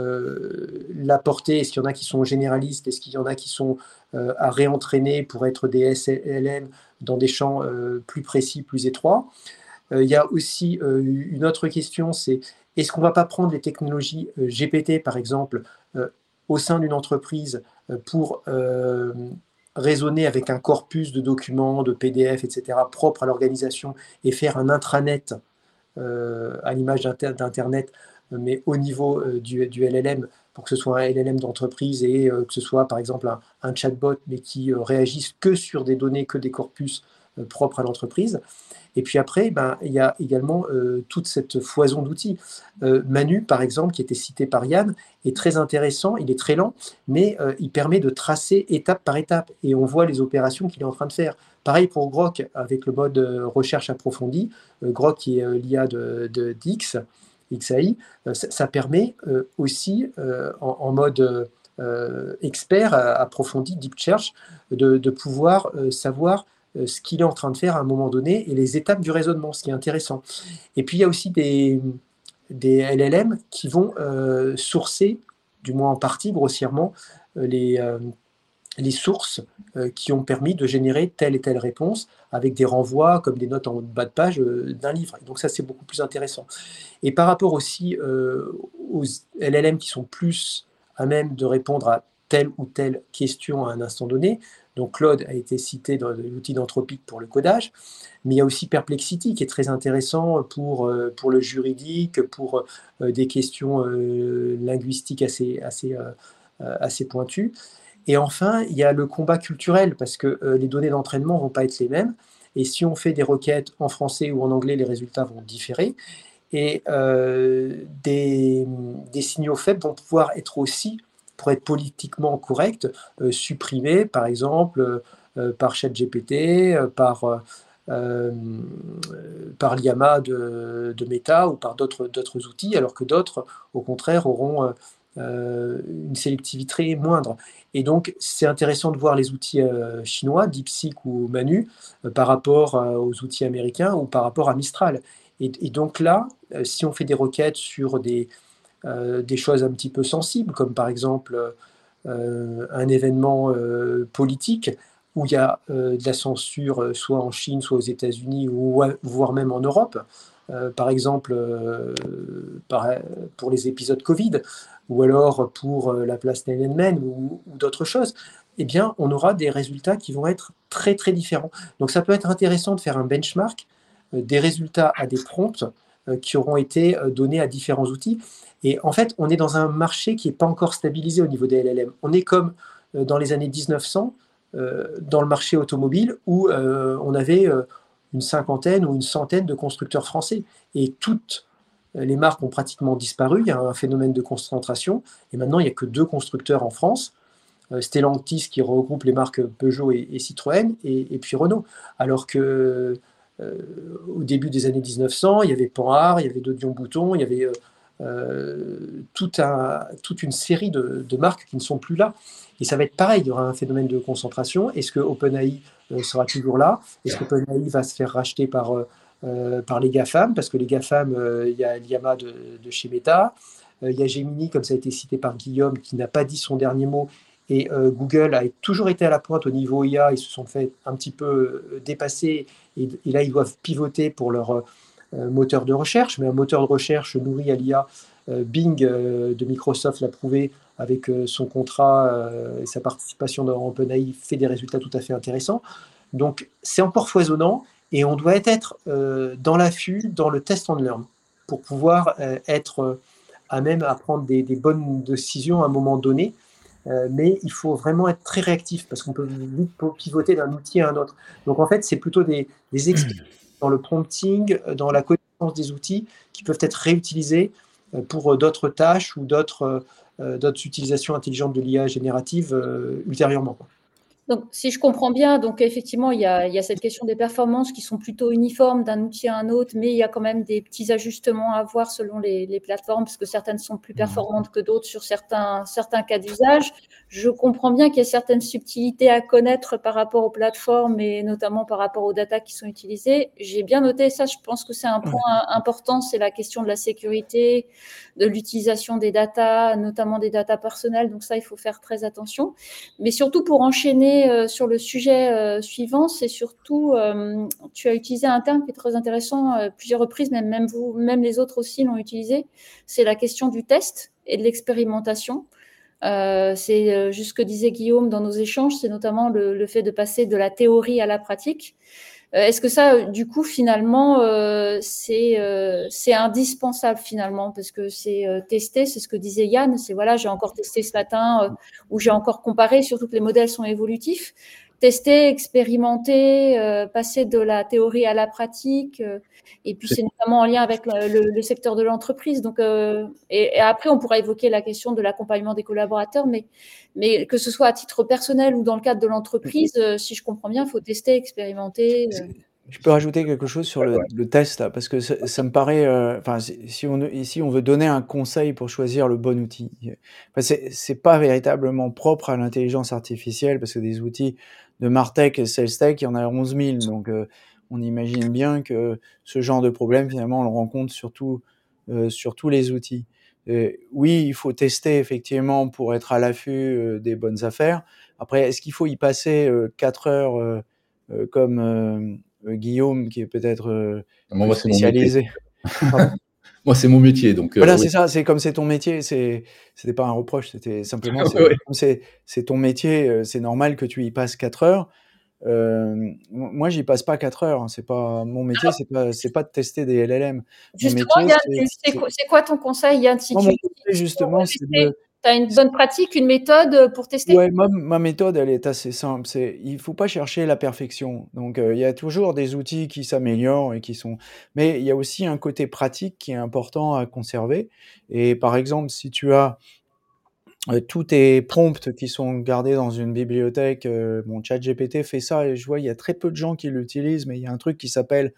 Speaker 5: la portée. Est-ce qu'il y en a qui sont généralistes? Est-ce qu'il y en a qui sont à réentraîner pour être des SLM dans des champs plus précis, plus étroits? Il y a aussi une autre question, c'est est-ce qu'on ne va pas prendre les technologies GPT, par exemple, au sein d'une entreprise pour raisonner avec un corpus de documents, de PDF, etc., propre à l'organisation et faire un intranet à l'image d'Internet, mais au niveau du LLM, pour que ce soit un LLM d'entreprise et que ce soit par exemple un chatbot, mais qui réagisse que sur des données, que des corpus propres à l'entreprise. Et puis après, il y a également toute cette foison d'outils. Manu, par exemple, qui était cité par Yann, est très intéressant, il est très lent, mais il permet de tracer étape par étape, et on voit les opérations qu'il est en train de faire. Pareil pour Grok, avec le mode recherche approfondie. Grok, qui est l'IA d'X, XAI, ça permet aussi, en mode expert approfondi, deep search, de pouvoir savoir ce qu'il est en train de faire à un moment donné et les étapes du raisonnement, ce qui est intéressant. Et puis il y a aussi des LLM qui vont sourcer, du moins en partie grossièrement, les sources qui ont permis de générer telle et telle réponse avec des renvois comme des notes en bas de page d'un livre. Et donc ça, c'est beaucoup plus intéressant. Et par rapport aussi aux LLM qui sont plus à même de répondre à telle ou telle question à un instant donné, donc Claude a été cité dans l'outil d'Anthropic pour le codage, mais il y a aussi Perplexity qui est très intéressant pour le juridique, pour des questions linguistiques assez pointues. Et enfin, il y a le combat culturel, parce que les données d'entraînement ne vont pas être les mêmes. Et si on fait des requêtes en français ou en anglais, les résultats vont différer. Et des signaux faibles vont pouvoir être aussi, pour être politiquement correct, supprimés, par exemple, par ChatGPT, par l'IAMA de Meta ou par d'autres outils, alors que d'autres, au contraire, auront une sélectivité moindre. Et donc, c'est intéressant de voir les outils chinois, DeepSeek ou Manu, par rapport aux outils américains ou par rapport à Mistral. Et donc là, si on fait des requêtes sur des choses un petit peu sensibles, comme par exemple un événement politique, où il y a de la censure soit en Chine, soit aux États-Unis, ou voire même en Europe, par exemple pour les épisodes Covid, ou alors pour la place Tiananmen ou d'autres choses, eh bien, on aura des résultats qui vont être très, très différents. Donc, ça peut être intéressant de faire un benchmark des résultats à des prompts qui auront été donnés à différents outils. Et en fait, on est dans un marché qui n'est pas encore stabilisé au niveau des LLM. On est comme dans les années 1900, dans le marché automobile, où on avait une cinquantaine ou une centaine de constructeurs français. Et toutes les marques ont pratiquement disparu. Il y a un phénomène de concentration. Et maintenant, il n'y a que 2 constructeurs en France. Stellantis qui regroupe les marques Peugeot et Citroën, et puis Renault. Alors que au début des années 1900, il y avait Panhard, il y avait Dodion Bouton, il y avait toute une série de marques qui ne sont plus là. Et ça va être pareil, il y aura un phénomène de concentration. Est-ce que OpenAI sera toujours là? Est-ce que OpenAI va se faire racheter par par les GAFAM, parce que les GAFAM, il y a Llama de chez Meta, il y a Gemini, comme ça a été cité par Guillaume, qui n'a pas dit son dernier mot, et Google a toujours été à la pointe au niveau IA, ils se sont fait un petit peu dépasser, et là ils doivent pivoter pour leur moteur de recherche, mais un moteur de recherche nourri à l'IA, Bing de Microsoft l'a prouvé avec son contrat et sa participation dans OpenAI, fait des résultats tout à fait intéressants. Donc c'est encore foisonnant, et on doit être dans l'affût, dans le test and learn, pour pouvoir être à même à prendre des bonnes décisions à un moment donné. Mais il faut vraiment être très réactif, parce qu'on peut vite pivoter d'un outil à un autre. Donc en fait, c'est plutôt des expériences dans le prompting, dans la connaissance des outils, qui peuvent être réutilisés pour d'autres tâches ou d'autres utilisations intelligentes de l'IA générative ultérieurement.
Speaker 1: Donc, si je comprends bien, donc effectivement, il y a cette question des performances qui sont plutôt uniformes d'un outil à un autre, mais il y a quand même des petits ajustements à avoir selon les plateformes, parce que certaines sont plus performantes que d'autres sur certains cas d'usage. Je comprends bien qu'il y a certaines subtilités à connaître par rapport aux plateformes et notamment par rapport aux datas qui sont utilisées. J'ai bien noté ça, je pense que c'est un point important, c'est la question de la sécurité, de l'utilisation des datas, notamment des datas personnelles. Donc ça, il faut faire très attention. Mais surtout, pour enchaîner sur le sujet suivant, c'est surtout, tu as utilisé un terme qui est très intéressant, plusieurs reprises, même vous, même les autres aussi l'ont utilisé, c'est la question du test et de l'expérimentation. C'est juste ce que disait Guillaume dans nos échanges, c'est notamment le fait de passer de la théorie à la pratique. Est-ce que ça, du coup, finalement, c'est indispensable finalement, parce que c'est tester, c'est ce que disait Yann, c'est voilà, j'ai encore testé ce matin, ou j'ai encore comparé, surtout que les modèles sont évolutifs. Tester, expérimenter, passer de la théorie à la pratique, et puis c'est notamment en lien avec le secteur de l'entreprise. Donc, et après, on pourra évoquer la question de l'accompagnement des collaborateurs, mais que ce soit à titre personnel ou dans le cadre de l'entreprise, si je comprends bien, il faut tester, expérimenter.
Speaker 4: Je peux rajouter quelque chose sur le test, là, parce que ça me paraît, si on veut donner un conseil pour choisir le bon outil, c'est pas véritablement propre à l'intelligence artificielle, parce que des outils de Martech et SalesTech, il y en a 11 000, donc on imagine bien que ce genre de problème, finalement, on le rencontre sur tous les outils. Oui, il faut tester effectivement pour être à l'affût des bonnes affaires. Après, est-ce qu'il faut y passer 4 heures comme Guillaume, qui est peut-être
Speaker 2: Moi, c'est mon
Speaker 4: spécialisé.
Speaker 2: Moi, c'est mon métier, donc.
Speaker 4: Voilà,
Speaker 2: oui.
Speaker 4: c'est ça. C'est comme c'est ton métier. C'était pas un reproche. C'était simplement, c'est ton métier. C'est normal que tu y passes 4 heures. Moi, j'y passe pas 4 heures. C'est pas mon métier. C'est pas de tester des LLM.
Speaker 1: Justement, Yann, c'est quoi ton conseil, Yann, si
Speaker 4: mon conseil, justement, c'est de...
Speaker 1: Tu as une bonne pratique, une méthode pour tester?
Speaker 4: Ouais, ma méthode, elle est assez simple. Il faut pas chercher la perfection. Donc, il y a toujours des outils qui s'améliorent et qui sont... Mais il y a aussi un côté pratique qui est important à conserver. Et par exemple, si tu as tous tes prompts qui sont gardés dans une bibliothèque, ChatGPT fait ça, et je vois, il y a très peu de gens qui l'utilisent, mais il y a un truc qui s'appelle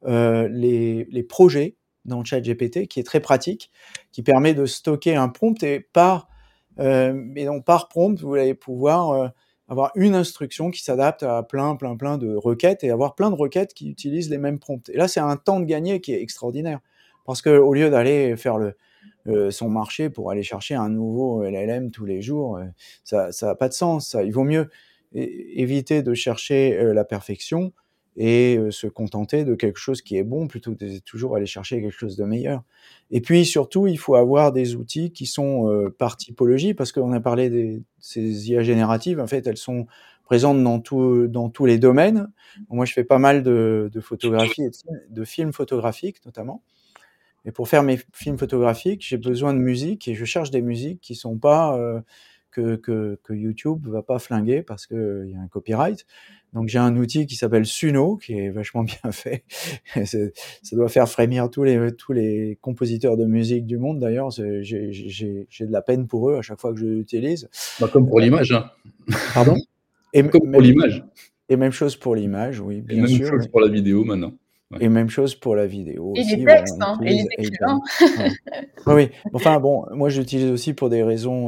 Speaker 4: les projets dans ChatGPT, qui est très pratique, qui permet de stocker un prompt, et par prompt, vous allez pouvoir avoir une instruction qui s'adapte à plein de requêtes, et avoir plein de requêtes qui utilisent les mêmes prompts. Et là, c'est un temps de gagner qui est extraordinaire, parce que au lieu d'aller faire son marché pour aller chercher un nouveau LLM tous les jours, ça n'a pas de sens. Il vaut mieux éviter de chercher la perfection et se contenter de quelque chose qui est bon, plutôt que de toujours aller chercher quelque chose de meilleur. Et puis surtout, il faut avoir des outils qui sont par typologie, parce qu'on a parlé de ces IA génératives, en fait, elles sont présentes dans tous les domaines. Moi, je fais pas mal de photographie et de films photographiques, notamment. Et pour faire mes films photographiques, j'ai besoin de musique, et je cherche des musiques qui sont pas que YouTube va pas flinguer parce que il y a un copyright. Donc j'ai un outil qui s'appelle Suno, qui est vachement bien fait. Ça doit faire frémir tous les compositeurs de musique du monde. D'ailleurs, j'ai de la peine pour eux à chaque fois que je l'utilise.
Speaker 2: Comme pour l'image. Hein.
Speaker 4: Pardon?
Speaker 2: Comme pour l'image.
Speaker 4: Et même chose pour l'image, oui, bien
Speaker 2: sûr.
Speaker 4: sûr.
Speaker 2: Même chose pour la vidéo maintenant.
Speaker 4: Ouais. Et même chose pour la vidéo
Speaker 3: et
Speaker 4: aussi.
Speaker 3: Les textes, et les écrivains.
Speaker 4: Oui. Enfin bon, moi j'utilise aussi pour des raisons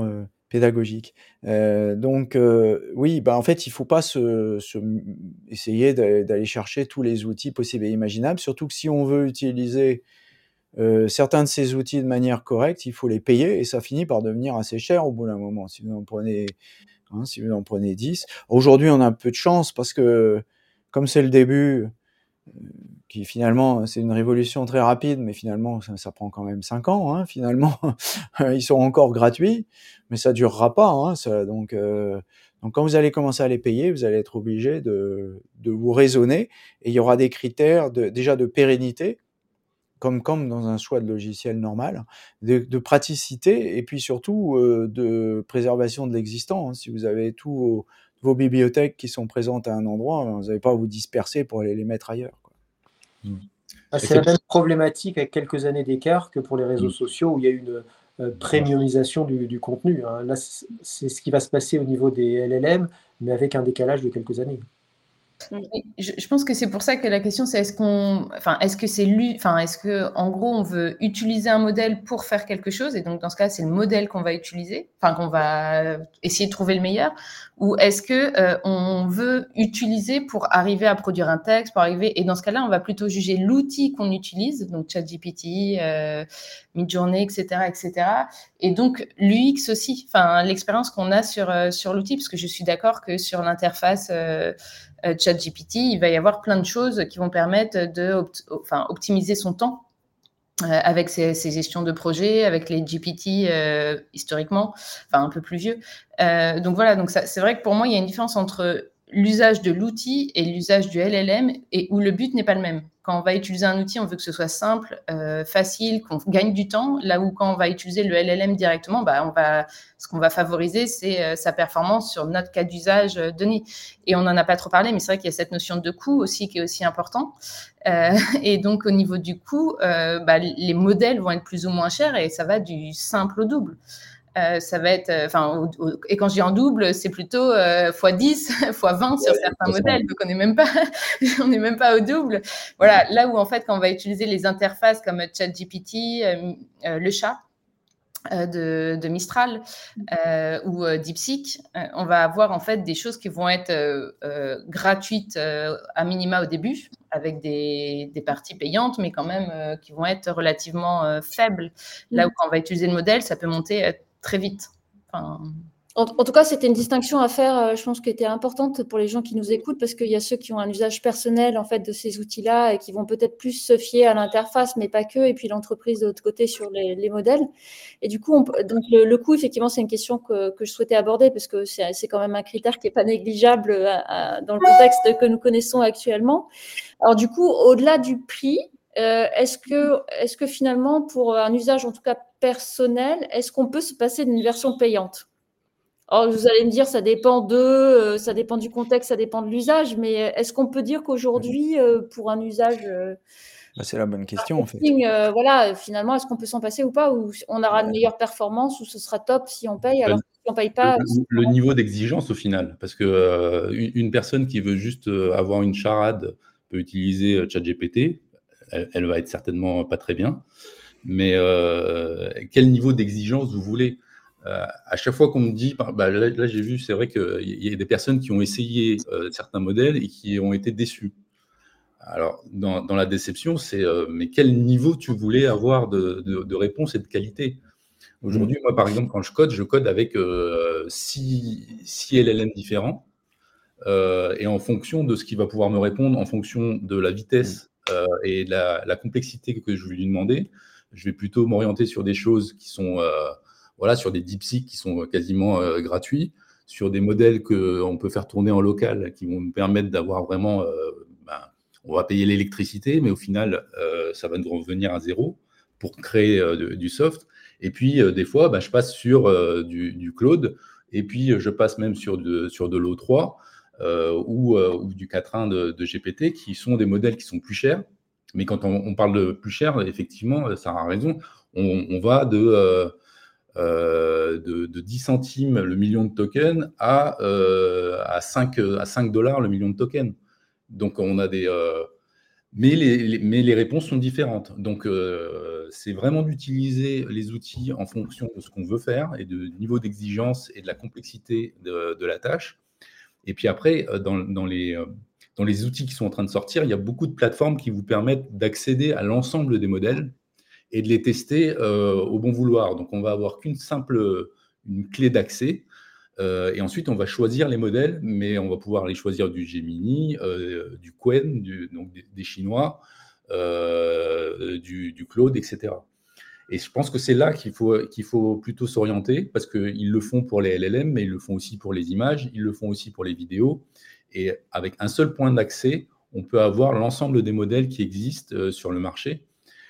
Speaker 4: pédagogique. Donc, oui, en fait, il ne faut pas essayer d'aller chercher tous les outils possibles et imaginables, surtout que si on veut utiliser certains de ces outils de manière correcte, il faut les payer et ça finit par devenir assez cher au bout d'un moment. Si vous en prenez 10. Aujourd'hui, on a un peu de chance parce que, comme c'est le début, qui finalement, c'est une révolution très rapide, mais finalement, ça prend quand même 5 ans, hein, finalement. Ils sont encore gratuits, mais ça durera pas, hein, donc quand vous allez commencer à les payer, vous allez être obligé de vous raisonner et il y aura des critères déjà de pérennité, comme dans un choix de logiciel normal, de praticité et puis surtout de préservation de l'existant, hein. Si vous avez tous vos bibliothèques qui sont présentes à un endroit, vous n'allez pas vous disperser pour aller les mettre ailleurs, quoi.
Speaker 5: C'est la même problématique avec quelques années d'écart que pour les réseaux sociaux où il y a une premiumisation du contenu, hein. Là, c'est ce qui va se passer au niveau des LLM, mais avec un décalage de quelques années.
Speaker 3: Je pense que c'est pour ça que la question c'est est-ce que en gros on veut utiliser un modèle pour faire quelque chose et donc dans ce cas c'est le modèle qu'on va utiliser, qu'on va essayer de trouver le meilleur, ou est-ce que on veut utiliser pour arriver à produire un texte, et dans ce cas-là on va plutôt juger l'outil qu'on utilise, donc ChatGPT, Midjourney, etc., et donc l'UX aussi, l'expérience qu'on a sur l'outil, parce que je suis d'accord que sur l'interface ChatGPT, il va y avoir plein de choses qui vont permettre optimiser son temps avec ses gestions de projet, avec les GPT historiquement, un peu plus vieux. Donc voilà, c'est vrai que pour moi, il y a une différence entre l'usage de l'outil et l'usage du LLM et où le but n'est pas le même. Quand on va utiliser un outil, on veut que ce soit simple, facile, qu'on gagne du temps, là où quand on va utiliser le LLM directement, ce qu'on va favoriser, c'est sa performance sur notre cas d'usage donné. Et on n'en a pas trop parlé, mais c'est vrai qu'il y a cette notion de coût aussi qui est aussi important. Et donc, au niveau du coût, les modèles vont être plus ou moins chers et ça va du simple au double. Ça va être, et quand je dis en double, c'est plutôt x10, x20 sur certains modèles. Donc, on n'est même pas au double. Voilà, là où en fait, quand on va utiliser les interfaces comme ChatGPT, le chat de Mistral ou DeepSeek, on va avoir en fait des choses qui vont être gratuites à minima au début, avec des parties payantes, mais quand même qui vont être relativement faibles. Là où quand on va utiliser le modèle, ça peut monter très vite.
Speaker 1: En tout cas, c'était une distinction à faire, je pense, qui était importante pour les gens qui nous écoutent, parce qu'il y a ceux qui ont un usage personnel en fait de ces outils-là et qui vont peut-être plus se fier à l'interface, mais pas que, et puis l'entreprise de l'autre côté sur les modèles. Et du coup, donc le coût, effectivement, c'est une question que je souhaitais aborder, parce que c'est quand même un critère qui n'est pas négligeable dans le contexte que nous connaissons actuellement. Alors du coup, au-delà du prix, est-ce que finalement, pour un usage en tout cas personnel, est-ce qu'on peut se passer d'une version payante ? Alors, vous allez me dire, ça dépend du contexte, ça dépend de l'usage, mais est-ce qu'on peut dire qu'aujourd'hui, pour un usage
Speaker 4: c'est la bonne question, en fait.
Speaker 1: Voilà, finalement, est-ce qu'on peut s'en passer ou pas, ou on aura de meilleures performances, ou ce sera top si on paye, alors si on ne paye pas...
Speaker 2: Le niveau d'exigence au final, parce que une personne qui veut juste avoir une charade peut utiliser ChatGPT, elle va être certainement pas très bien, mais quel niveau d'exigence vous voulez ? À chaque fois qu'on me dit, là j'ai vu, c'est vrai qu'il y a des personnes qui ont essayé certains modèles et qui ont été déçus. Alors, dans la déception, c'est mais quel niveau tu voulais avoir de réponse et de qualité ? Aujourd'hui, moi, par exemple, quand je code avec 6 LLM différents, et en fonction de ce qu'il va pouvoir me répondre, en fonction de la vitesse et de la complexité que je vais lui demander, je vais plutôt m'orienter sur des choses qui sont... sur des DeepSeek qui sont quasiment gratuits, sur des modèles qu'on peut faire tourner en local, qui vont nous permettre d'avoir vraiment... on va payer l'électricité, mais au final, ça va nous revenir à zéro pour créer du soft. Et puis, des fois, je passe sur du Claude, et puis je passe même sur de l'O3 ou du 4.1 de GPT, qui sont des modèles qui sont plus chers. Mais quand on parle de plus cher, effectivement, ça a raison. On va de 10 centimes le million de tokens à 5 $ le million de tokens. Donc, on a Mais les réponses sont différentes. Donc, c'est vraiment d'utiliser les outils en fonction de ce qu'on veut faire et du niveau d'exigence et de la complexité de la tâche. Et puis après, dans les outils qui sont en train de sortir, il y a beaucoup de plateformes qui vous permettent d'accéder à l'ensemble des modèles et de les tester au bon vouloir. Donc, on va avoir une clé d'accès. Et ensuite, on va choisir les modèles, mais on va pouvoir les choisir du Gemini, du Qwen, donc des Chinois, du Claude, etc. Et je pense que c'est là qu'il faut plutôt s'orienter, parce qu'ils le font pour les LLM, mais ils le font aussi pour les images, ils le font aussi pour les vidéos. Et avec un seul point d'accès, on peut avoir l'ensemble des modèles qui existent sur le marché.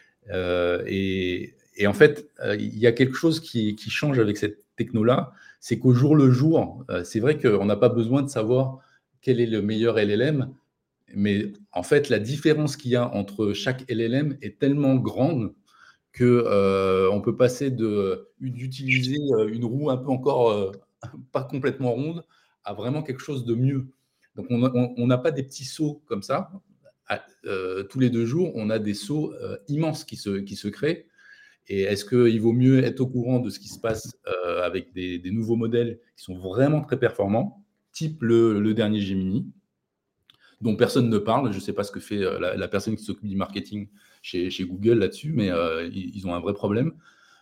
Speaker 2: Et en fait, il y a quelque chose qui change avec cette techno-là, c'est qu'au jour le jour, c'est vrai qu'on n'a pas besoin de savoir quel est le meilleur LLM, mais en fait, la différence qu'il y a entre chaque LLM est tellement grande qu'on peut passer d'utiliser une roue un peu encore pas complètement ronde à vraiment quelque chose de mieux. Donc, on n'a pas des petits sauts comme ça. Tous les 2 jours, on a des sauts immenses qui se créent. Et est-ce qu'il vaut mieux être au courant de ce qui se passe avec des nouveaux modèles qui sont vraiment très performants, type le dernier Gemini, dont personne ne parle. Je ne sais pas ce que fait la personne qui s'occupe du marketing chez Google là-dessus, mais ils ont un vrai problème.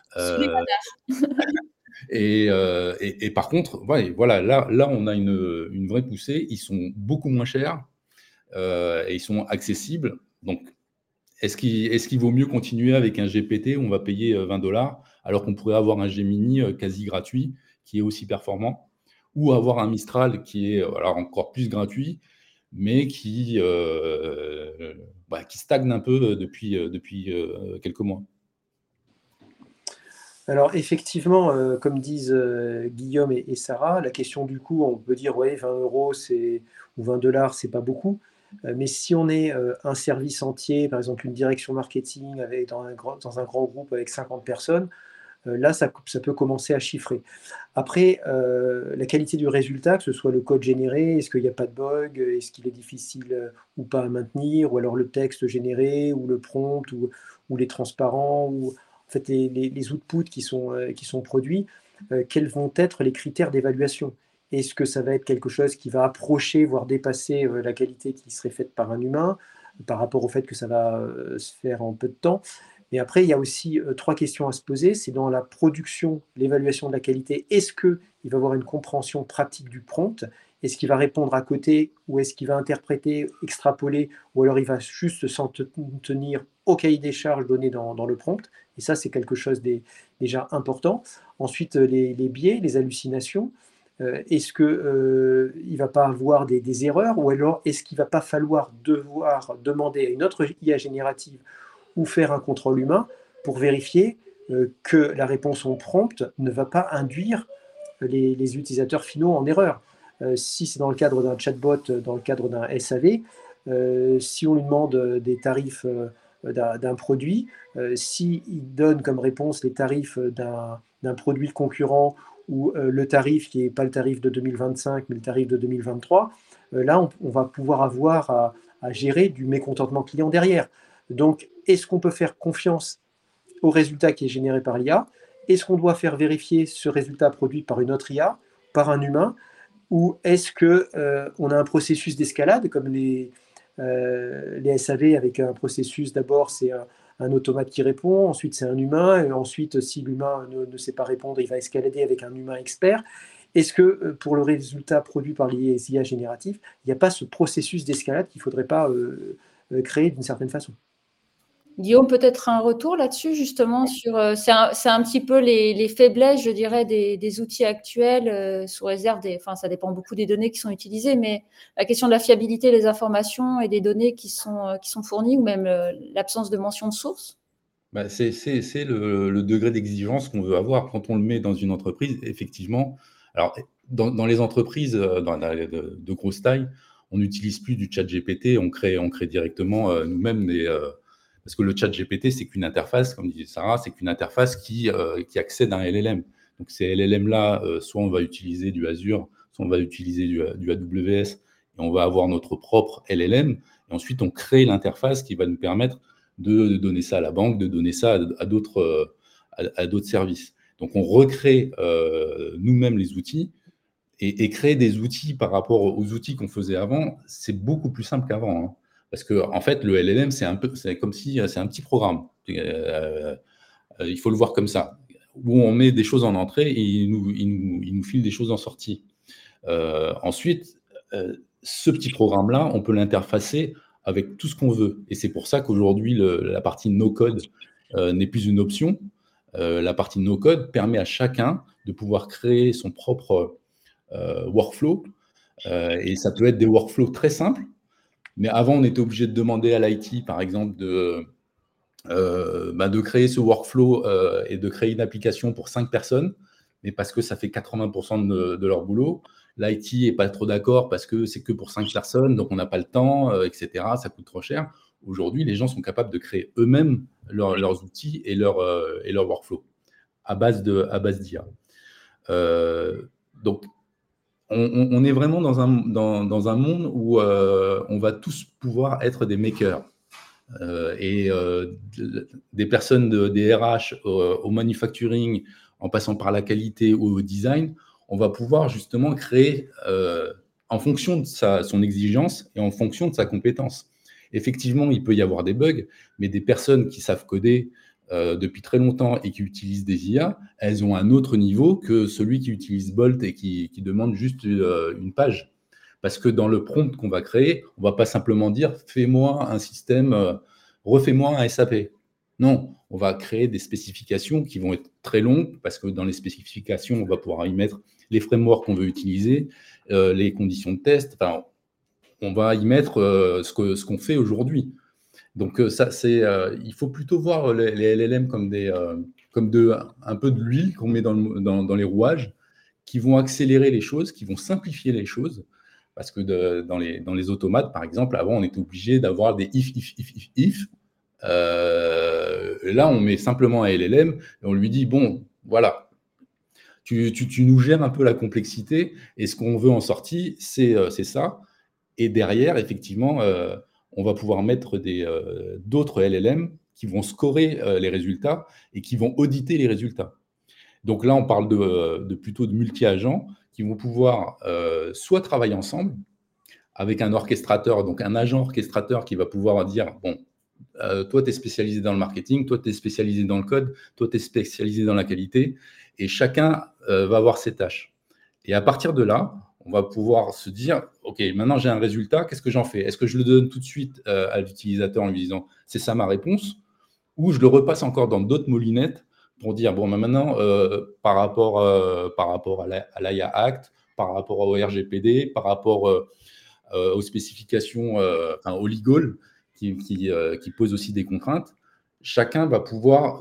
Speaker 2: Et par contre, ouais, voilà, là, on a une vraie poussée. Ils sont beaucoup moins chers et ils sont accessibles. Donc, est-ce qu'il vaut mieux continuer avec un GPT où on va payer $20 alors qu'on pourrait avoir un Gemini quasi gratuit qui est aussi performant, ou avoir un Mistral qui est alors encore plus gratuit, mais qui stagne un peu depuis quelques mois?
Speaker 5: Alors effectivement, comme disent Guillaume et Sarah, la question du coût, on peut dire ouais, 20 € ou $20, c'est pas beaucoup. Mais si on est un service entier, par exemple une direction marketing dans un grand groupe avec 50 personnes, là ça peut commencer à chiffrer. Après, la qualité du résultat, que ce soit le code généré, est-ce qu'il n'y a pas de bug, est-ce qu'il est difficile ou pas à maintenir, ou alors le texte généré, ou le prompt, ou les transparents, ou en fait les outputs qui sont produits, quels vont être les critères d'évaluation? Est-ce que ça va être quelque chose qui va approcher, voire dépasser la qualité qui serait faite par un humain, par rapport au fait que ça va se faire en peu de temps? Et après, il y a aussi 3 questions à se poser. C'est dans la production, l'évaluation de la qualité. Est-ce qu'il va avoir une compréhension pratique du prompt? Est-ce qu'il va répondre à côté, ou est-ce qu'il va interpréter, extrapoler, ou alors il va juste s'en tenir au cahier des charges donné dans le prompt? Et ça, c'est quelque chose déjà important. Ensuite, les biais, les hallucinations. Est-ce qu'il ne va pas avoir des erreurs, ou alors est-ce qu'il ne va pas falloir devoir demander à une autre IA générative ou faire un contrôle humain pour vérifier que la réponse au prompt ne va pas induire les utilisateurs finaux en erreur. Si c'est dans le cadre d'un chatbot, dans le cadre d'un SAV, si on lui demande des tarifs d'un produit, s'il donne comme réponse les tarifs d'un produit concurrent, ou le tarif qui n'est pas le tarif de 2025, mais le tarif de 2023, là, on va pouvoir avoir à gérer du mécontentement client derrière. Donc, est-ce qu'on peut faire confiance au résultat qui est généré par l'IA? Est-ce qu'on doit faire vérifier ce résultat produit par une autre IA, par un humain? Ou est-ce qu'on a un processus d'escalade, comme les SAV, avec un processus, d'abord c'est un automate qui répond, ensuite c'est un humain, et ensuite si l'humain ne sait pas répondre, il va escalader avec un humain expert. Est-ce que pour le résultat produit par les IA génératives, il n'y a pas ce processus d'escalade qu'il ne faudrait pas créer d'une certaine façon?
Speaker 1: Guillaume, peut-être un retour là-dessus, justement, sur c'est un petit peu les faiblesses, je dirais, des outils actuels, sous réserve ça dépend beaucoup des données qui sont utilisées, mais la question de la fiabilité des informations et des données qui sont fournies, ou même l'absence de mention de source.
Speaker 2: C'est le degré d'exigence qu'on veut avoir quand on le met dans une entreprise, effectivement. Alors, dans les entreprises de grosse taille, on n'utilise plus du chat GPT, on crée directement nous-mêmes parce que le chat GPT, c'est qu'une interface, comme disait Sarah, c'est qu'une interface qui accède à un LLM. Donc, ces LLM-là, soit on va utiliser du Azure, soit on va utiliser du AWS, et on va avoir notre propre LLM, et ensuite on crée l'interface qui va nous permettre de donner ça à la banque, de donner ça à d'autres services. Donc on recrée nous-mêmes les outils, et créer des outils par rapport aux outils qu'on faisait avant, c'est beaucoup plus simple qu'avant, hein. Parce que en fait, le LLM, c'est comme si c'est un petit programme. Il faut le voir comme ça, où on met des choses en entrée et il nous file des choses en sortie. Ensuite, ce petit programme-là, on peut l'interfacer avec tout ce qu'on veut. Et c'est pour ça qu'aujourd'hui, la partie no-code n'est plus une option. La partie no-code permet à chacun de pouvoir créer son propre workflow. Et ça peut être des workflows très simples. Mais avant, on était obligé de demander à l'IT, par exemple, de créer ce workflow et de créer une application pour 5 personnes, mais parce que ça fait 80% de leur boulot. L'IT n'est pas trop d'accord parce que c'est que pour 5 personnes, donc on n'a pas le temps, etc. Ça coûte trop cher. Aujourd'hui, les gens sont capables de créer eux-mêmes leurs outils et leur workflow à base d'IA. Donc, on est vraiment dans un monde où on va tous pouvoir être des makers. Des personnes des RH au manufacturing, en passant par la qualité ou au design, on va pouvoir justement créer en fonction de son exigence et en fonction de sa compétence. Effectivement, il peut y avoir des bugs, mais des personnes qui savent coder depuis très longtemps et qui utilisent des IA, elles ont un autre niveau que celui qui utilise Bolt et qui demande juste une page. Parce que dans le prompt qu'on va créer, on ne va pas simplement dire « fais-moi un système, refais-moi un SAP ». Non, on va créer des spécifications qui vont être très longues, parce que dans les spécifications, on va pouvoir y mettre les frameworks qu'on veut utiliser, les conditions de test, enfin, on va y mettre ce qu'on fait aujourd'hui. Donc, il faut plutôt voir les LLM comme un peu de l'huile qu'on met dans les rouages, qui vont accélérer les choses, qui vont simplifier les choses. Parce que dans les automates, par exemple, avant, on était obligé d'avoir des if. Là, on met simplement un LLM et on lui dit, bon, voilà, tu nous gères un peu la complexité et ce qu'on veut en sortie, c'est ça. Et derrière, effectivement, on va pouvoir mettre d'autres LLM qui vont scorer les résultats et qui vont auditer les résultats. Donc là, on parle plutôt de multi-agents qui vont pouvoir soit travailler ensemble avec un orchestrateur, donc un agent orchestrateur qui va pouvoir dire, bon, toi, tu es spécialisé dans le marketing, toi, tu es spécialisé dans le code, toi, tu es spécialisé dans la qualité, et chacun va avoir ses tâches. Et à partir de là, on va pouvoir se dire, OK, maintenant j'ai un résultat, qu'est-ce que j'en fais? Est-ce que je le donne tout de suite à l'utilisateur en lui disant, c'est ça ma réponse? Ou je le repasse encore dans d'autres moulinettes pour dire, bon, maintenant, par rapport à l'AIA Act, par rapport au RGPD, par rapport aux spécifications, au legal, qui posent aussi des contraintes, chacun va pouvoir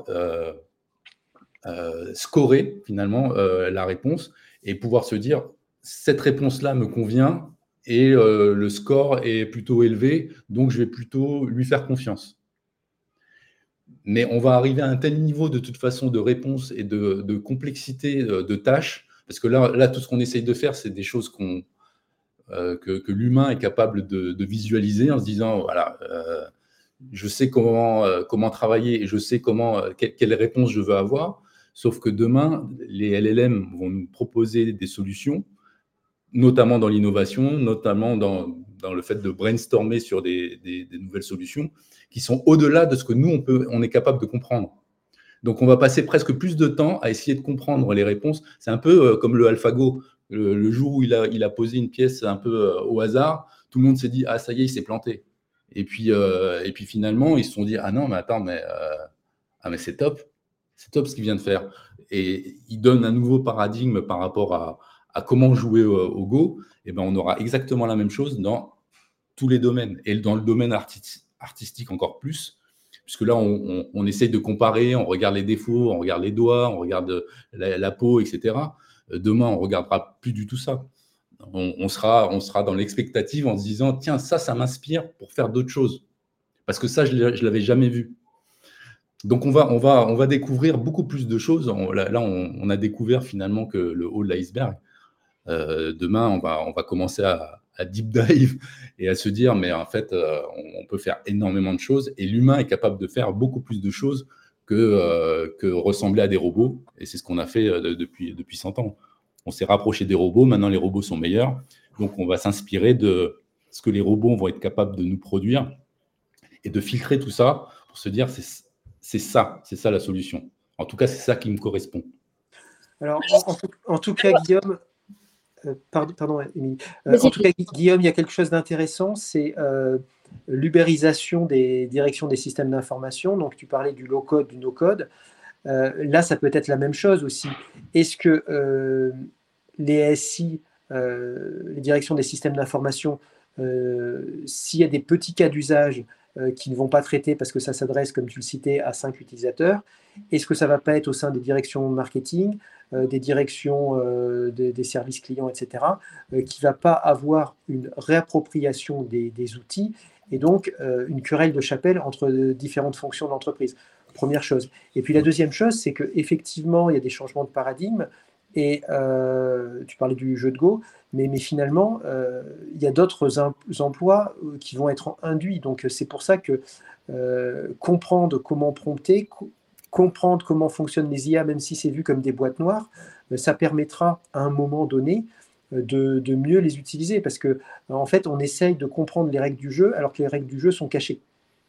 Speaker 2: scorer finalement la réponse et pouvoir se dire, cette réponse-là me convient et le score est plutôt élevé, donc je vais plutôt lui faire confiance. Mais on va arriver à un tel niveau de toute façon de réponse et de complexité de tâches, parce que là tout ce qu'on essaye de faire, c'est des choses que l'humain est capable de visualiser en se disant, voilà, je sais comment travailler et je sais quelle réponse je veux avoir, sauf que demain, les LLM vont nous proposer des solutions, notamment dans l'innovation, notamment dans le fait de brainstormer sur des nouvelles solutions qui sont au-delà de ce que nous, on est capable de comprendre. Donc, on va passer presque plus de temps à essayer de comprendre les réponses. C'est un peu comme le AlphaGo. Le jour où il a posé une pièce un peu au hasard, tout le monde s'est dit « Ah, ça y est, il s'est planté ». Et puis finalement, ils se sont dit « Ah non, mais attends, mais c'est top ce qu'il vient de faire ». Et il donne un nouveau paradigme par rapport à comment jouer au Go. Et ben, on aura exactement la même chose dans tous les domaines. Et dans le domaine artistique encore plus, puisque là, on essaye de comparer, on regarde les défauts, on regarde les doigts, on regarde la peau, etc. Demain, on ne regardera plus du tout ça. On sera dans l'expectative en se disant « Tiens, ça m'inspire pour faire d'autres choses. » Parce que ça, je ne l'avais jamais vu. Donc, on va découvrir beaucoup plus de choses. Là, on a découvert finalement que le haut de l'iceberg. Demain, on va commencer à deep dive et à se dire, mais en fait, on peut faire énormément de choses et l'humain est capable de faire beaucoup plus de choses que ressembler à des robots. Et c'est ce qu'on a fait depuis 100 ans. On s'est rapproché des robots, maintenant les robots sont meilleurs. Donc on va s'inspirer de ce que les robots vont être capables de nous produire et de filtrer tout ça pour se dire, c'est ça la solution. En tout cas, c'est ça qui me correspond.
Speaker 5: Alors, en tout cas, Guillaume, pardon, Émilie. En tout cas, Guillaume, il y a quelque chose d'intéressant, c'est l'ubérisation des directions des systèmes d'information. Donc, tu parlais du low-code, du no-code. Là, ça peut être la même chose aussi. Est-ce que les SI, les directions des systèmes d'information, s'il y a des petits cas d'usage qui ne vont pas traiter parce que ça s'adresse, comme tu le citais, à 5 utilisateurs, est-ce que ça ne va pas être au sein des directions marketing, des directions des services clients, etc., qui ne va pas avoir une réappropriation des outils et donc une querelle de chapelle entre différentes fonctions de l'entreprise. Première chose. Et puis la deuxième chose, c'est qu'effectivement, il y a des changements de paradigme. Et tu parlais du jeu de Go, mais finalement, il y a d'autres emplois qui vont être induits. Donc c'est pour ça que comprendre comment prompter, comprendre comment fonctionnent les IA, même si c'est vu comme des boîtes noires, ça permettra à un moment donné de mieux les utiliser. Parce que en fait, on essaye de comprendre les règles du jeu alors que les règles du jeu sont cachées.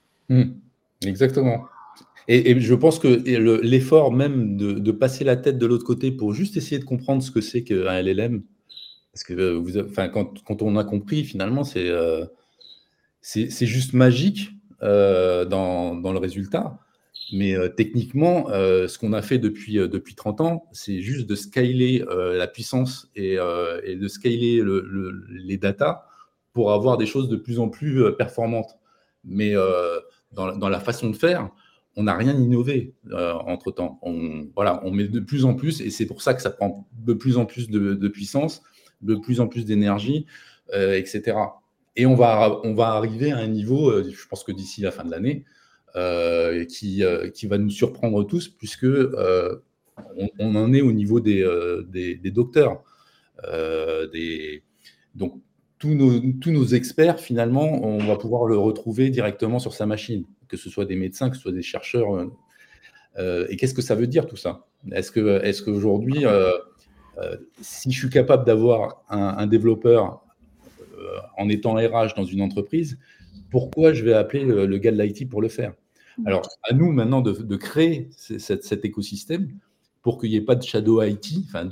Speaker 2: Exactement. Et je pense que l'effort même de passer la tête de l'autre côté pour juste essayer de comprendre ce que c'est qu'un LLM, parce que quand on a compris, finalement, c'est juste magique dans le résultat. Mais techniquement, ce qu'on a fait depuis 30 ans, c'est juste de scaler la puissance et de scaler les datas pour avoir des choses de plus en plus performantes. Mais dans la façon de faire, on n'a rien innové entre-temps. On met de plus en plus, et c'est pour ça que ça prend de plus en plus de puissance, de plus en plus d'énergie, etc. Et on va arriver à un niveau, je pense que d'ici la fin de l'année, qui va nous surprendre tous, puisque on en est au niveau des docteurs. Donc, tous nos experts, finalement, on va pouvoir le retrouver directement sur sa machine, que ce soit des médecins, que ce soit des chercheurs. Et qu'est-ce que ça veut dire tout ça? Est-ce qu'aujourd'hui, si je suis capable d'avoir un développeur en étant RH dans une entreprise, pourquoi je vais appeler le gars de l'IT pour le faire? Alors, à nous maintenant de créer cet écosystème pour qu'il n'y ait pas de shadow IT,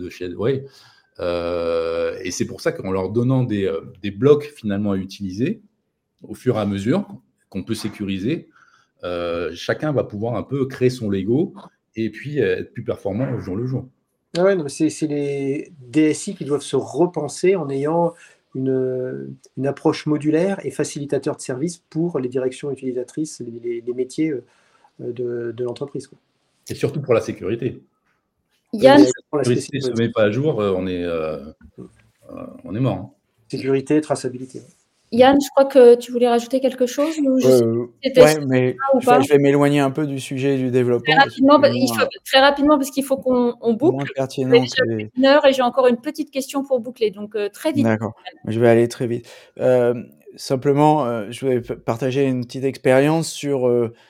Speaker 2: et c'est pour ça qu'en leur donnant des blocs finalement à utiliser au fur et à mesure qu'on peut sécuriser, chacun va pouvoir un peu créer son Lego et puis être plus performant au jour le jour.
Speaker 5: Ah ouais, c'est les DSI qui doivent se repenser en ayant une approche modulaire et facilitateur de service pour les directions utilisatrices, les métiers de l'entreprise.
Speaker 2: Et surtout pour la sécurité.
Speaker 1: Yann,
Speaker 2: si la sécurité ne se met pas à jour, on est mort. Hein.
Speaker 5: Sécurité, traçabilité.
Speaker 1: Yann, je crois que tu voulais rajouter quelque chose
Speaker 4: mais je vais m'éloigner un peu du sujet du développement.
Speaker 1: Très rapidement, parce qu'il faut qu'on boucle.
Speaker 4: Moins pertinent que...
Speaker 1: 1 heure et j'ai encore une petite question pour boucler, donc très vite.
Speaker 4: D'accord, je vais aller très vite. Simplement, je vais partager une petite expérience sur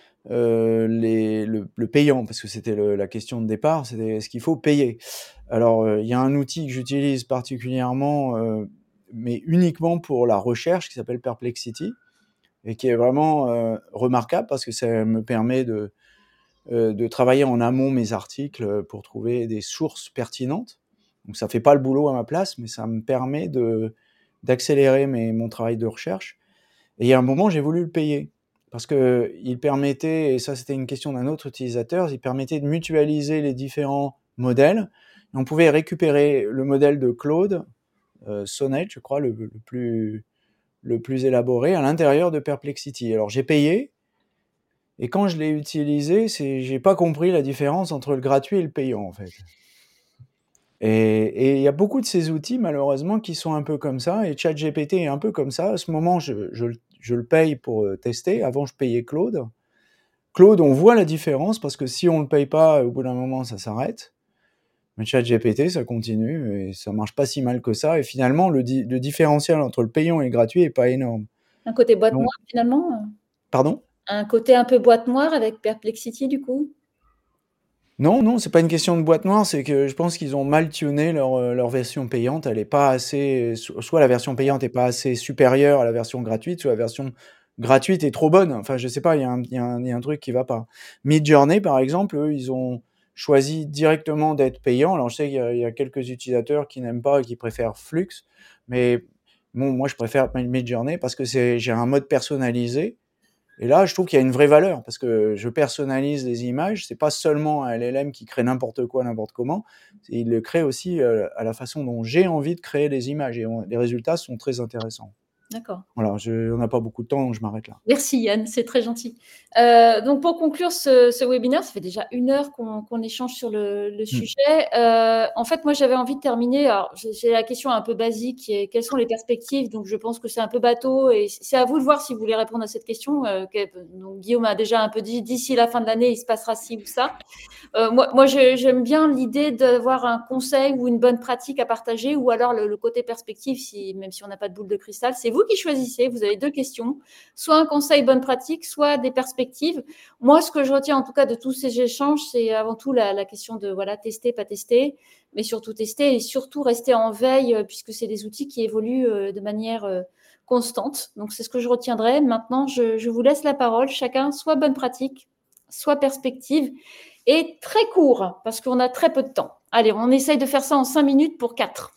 Speaker 4: le payant, parce que c'était la question de départ, c'était est-ce qu'il faut payer? Alors, il y a un outil que j'utilise particulièrement, mais uniquement pour la recherche, qui s'appelle Perplexity, et qui est vraiment remarquable parce que ça me permet de travailler en amont mes articles pour trouver des sources pertinentes. Donc ça fait pas le boulot à ma place, mais ça me permet d'accélérer mon travail de recherche. Et il y a un moment, j'ai voulu le payer parce que il permettait, et ça c'était une question d'un autre utilisateur, il permettait de mutualiser les différents modèles. Et on pouvait récupérer le modèle de Claude, Sonnet, je crois, le plus élaboré à l'intérieur de Perplexity. Alors j'ai payé, et quand je l'ai utilisé, j'ai pas compris la différence entre le gratuit et le payant en fait. Et il y a beaucoup de ces outils malheureusement qui sont un peu comme ça, et ChatGPT est un peu comme ça. À ce moment, je le paye pour tester. Avant, je payais Claude. Claude, on voit la différence parce que si on le paye pas, au bout d'un moment, ça s'arrête. Mais ChatGPT, ça continue et ça marche pas si mal que ça. Et finalement, le différentiel entre le payant et le gratuit est pas énorme.
Speaker 1: Un côté boîte
Speaker 4: Donc,
Speaker 1: noire, finalement.
Speaker 4: pardon?
Speaker 1: Un côté un peu boîte noire avec Perplexity, du coup.
Speaker 4: Non, c'est pas une question de boîte noire, c'est que je pense qu'ils ont mal tuné leur version payante. Elle est pas assez, soit la version payante est pas assez supérieure à la version gratuite, soit la version gratuite est trop bonne. Enfin, je sais pas, il y a un truc qui va pas. Midjourney, par exemple, eux, ils ont choisi directement d'être payants. Alors, je sais qu'il y a quelques utilisateurs qui n'aiment pas et qui préfèrent Flux, mais bon, moi, je préfère Midjourney parce que j'ai un mode personnalisé. Et là, je trouve qu'il y a une vraie valeur parce que je personnalise les images. C'est pas seulement un LLM qui crée n'importe quoi, n'importe comment. Il le crée aussi à la façon dont j'ai envie de créer les images. Et les résultats sont très intéressants.
Speaker 1: D'accord.
Speaker 4: Voilà, on n'a pas beaucoup de temps, donc je m'arrête là.
Speaker 1: Merci Yann, c'est très gentil. Donc pour conclure ce webinaire, ça fait déjà 1 heure qu'on échange sur le sujet. En fait, moi j'avais envie de terminer. Alors j'ai la question un peu basique qui est quelles sont les perspectives. Donc je pense que c'est un peu bateau et c'est à vous de voir si vous voulez répondre à cette question. Donc, Guillaume a déjà un peu dit d'ici la fin de l'année, il se passera ci ou ça. Moi j'aime bien l'idée d'avoir un conseil ou une bonne pratique à partager ou alors le côté perspective, même si on n'a pas de boule de cristal. C'est vous qui choisissez. Vous avez 2 questions. Soit un conseil bonne pratique, soit des perspectives. Moi, ce que je retiens en tout cas de tous ces échanges, c'est avant tout la question de tester, pas tester, mais surtout tester et surtout rester en veille puisque c'est des outils qui évoluent de manière constante. Donc, c'est ce que je retiendrai. Maintenant, je vous laisse la parole. Chacun, soit bonne pratique, soit perspective et très court parce qu'on a très peu de temps. Allez, on essaye de faire ça en 5 minutes pour 4.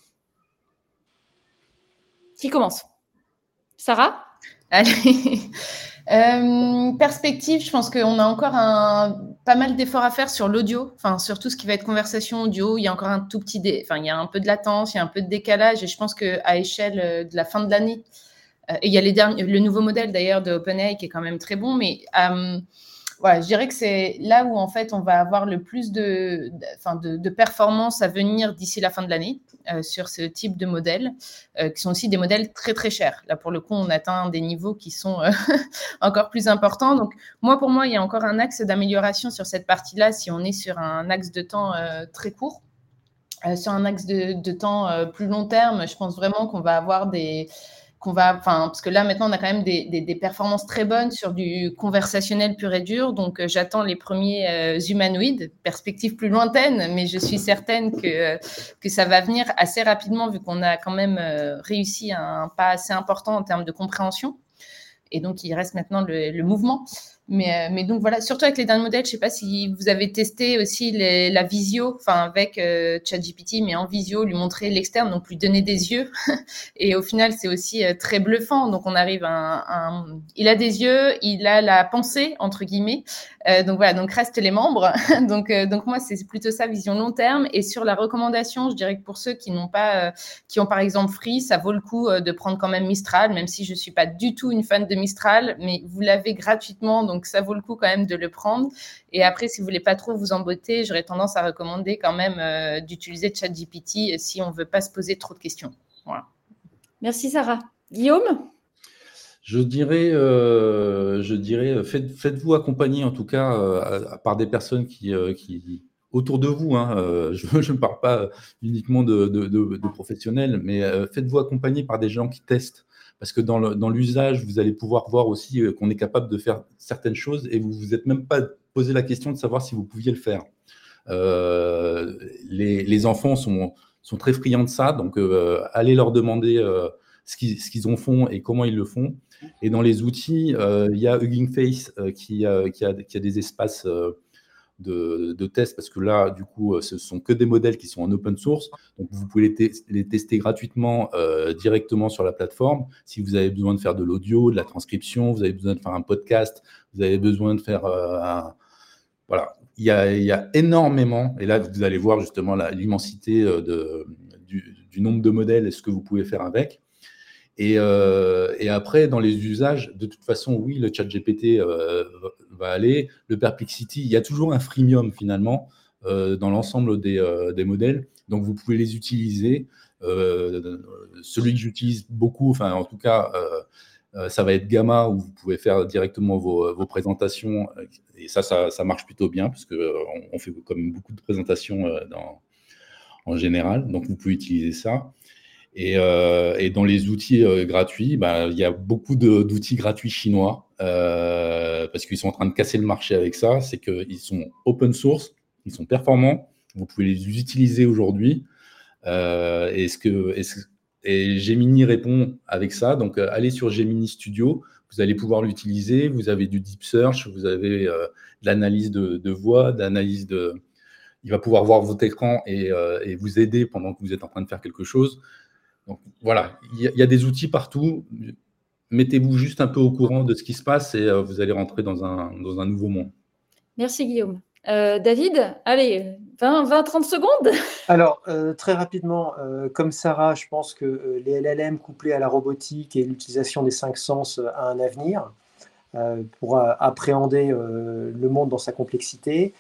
Speaker 1: Qui commence? Sarah?
Speaker 3: Allez. Perspective, je pense qu'on a encore pas mal d'efforts à faire sur l'audio, enfin sur tout ce qui va être conversation audio. Il y a encore un tout petit, il y a un peu de latence, il y a un peu de décalage, et je pense qu'à échelle de la fin de l'année, et il y a le nouveau modèle d'ailleurs de OpenAI qui est quand même très bon, mais voilà, je dirais que c'est là où en fait on va avoir le plus de performance à venir d'ici la fin de l'année sur ce type de modèles, qui sont aussi des modèles très très chers. Là pour le coup, on atteint des niveaux qui sont encore plus importants. Donc pour moi, il y a encore un axe d'amélioration sur cette partie-là si on est sur un axe de temps très court. Sur un axe de temps plus long terme, je pense vraiment qu'on va avoir parce que là, maintenant, on a quand même des performances très bonnes sur du conversationnel pur et dur. Donc, j'attends les premiers humanoïdes, perspective plus lointaine, mais je suis certaine que ça va venir assez rapidement vu qu'on a quand même réussi un pas assez important en termes de compréhension. Et donc, il reste maintenant le mouvement. Mais donc voilà, surtout avec les derniers modèles, je ne sais pas si vous avez testé aussi la visio, avec ChatGPT, mais en visio, lui montrer l'externe, donc lui donner des yeux. Et au final, c'est aussi très bluffant. Donc on arrive il a des yeux, il a la pensée, entre guillemets. Donc voilà, donc restent les membres. donc moi, c'est plutôt ça, vision long terme. Et sur la recommandation, je dirais que pour ceux qui n'ont pas, qui ont par exemple Free, ça vaut le coup de prendre quand même Mistral, même si je ne suis pas du tout une fan de Mistral, mais vous l'avez gratuitement, donc ça vaut le coup quand même de le prendre. Et après, si vous ne voulez pas trop vous emboîter, j'aurais tendance à recommander quand même d'utiliser ChatGPT si on ne veut pas se poser trop de questions. Voilà.
Speaker 1: Merci Sarah. Guillaume?
Speaker 2: Je dirais, faites-vous accompagner en tout cas par des personnes qui autour de vous. Je ne parle pas uniquement de professionnels, mais faites-vous accompagner par des gens qui testent. Parce que dans l'usage, vous allez pouvoir voir aussi qu'on est capable de faire certaines choses et vous vous êtes même pas posé la question de savoir si vous pouviez le faire. Les enfants sont très friands de ça, donc allez leur demander ce qu'ils en font et comment ils le font. Et dans les outils, il y a Hugging Face qui a des espaces de test, parce que là, du coup, ce sont que des modèles qui sont en open source. Donc, vous pouvez les tester gratuitement directement sur la plateforme. Si vous avez besoin de faire de l'audio, de la transcription, vous avez besoin de faire un podcast, vous avez besoin de faire voilà. Il y a énormément, et là, vous allez voir justement l'immensité du nombre de modèles et ce que vous pouvez faire avec. Et après, dans les usages, de toute façon, oui, le ChatGPT va aller. Le Perplexity, il y a toujours un freemium finalement dans l'ensemble des modèles. Donc, vous pouvez les utiliser. Celui que j'utilise beaucoup, en tout cas, ça va être Gamma, où vous pouvez faire directement vos présentations. Et ça marche plutôt bien, parce qu'on fait comme beaucoup de présentations en général. Donc, vous pouvez utiliser ça. Et dans les outils gratuits, il y a beaucoup d'outils gratuits chinois parce qu'ils sont en train de casser le marché avec ça. C'est qu'ils sont open source, ils sont performants, vous pouvez les utiliser aujourd'hui. Et Gemini répond avec ça. Donc, allez sur Gemini Studio, vous allez pouvoir l'utiliser. Vous avez du deep search, vous avez de l'analyse de voix, il va pouvoir voir votre écran et vous aider pendant que vous êtes en train de faire quelque chose. Donc voilà, il y a des outils partout. Mettez-vous juste un peu au courant de ce qui se passe et vous allez rentrer dans un nouveau monde.
Speaker 1: Merci Guillaume. David, allez, 20-30 secondes.
Speaker 5: Alors, très rapidement, comme Sarah, je pense que les LLM couplés à la robotique et l'utilisation des 5 sens a un avenir pour appréhender le monde dans sa complexité.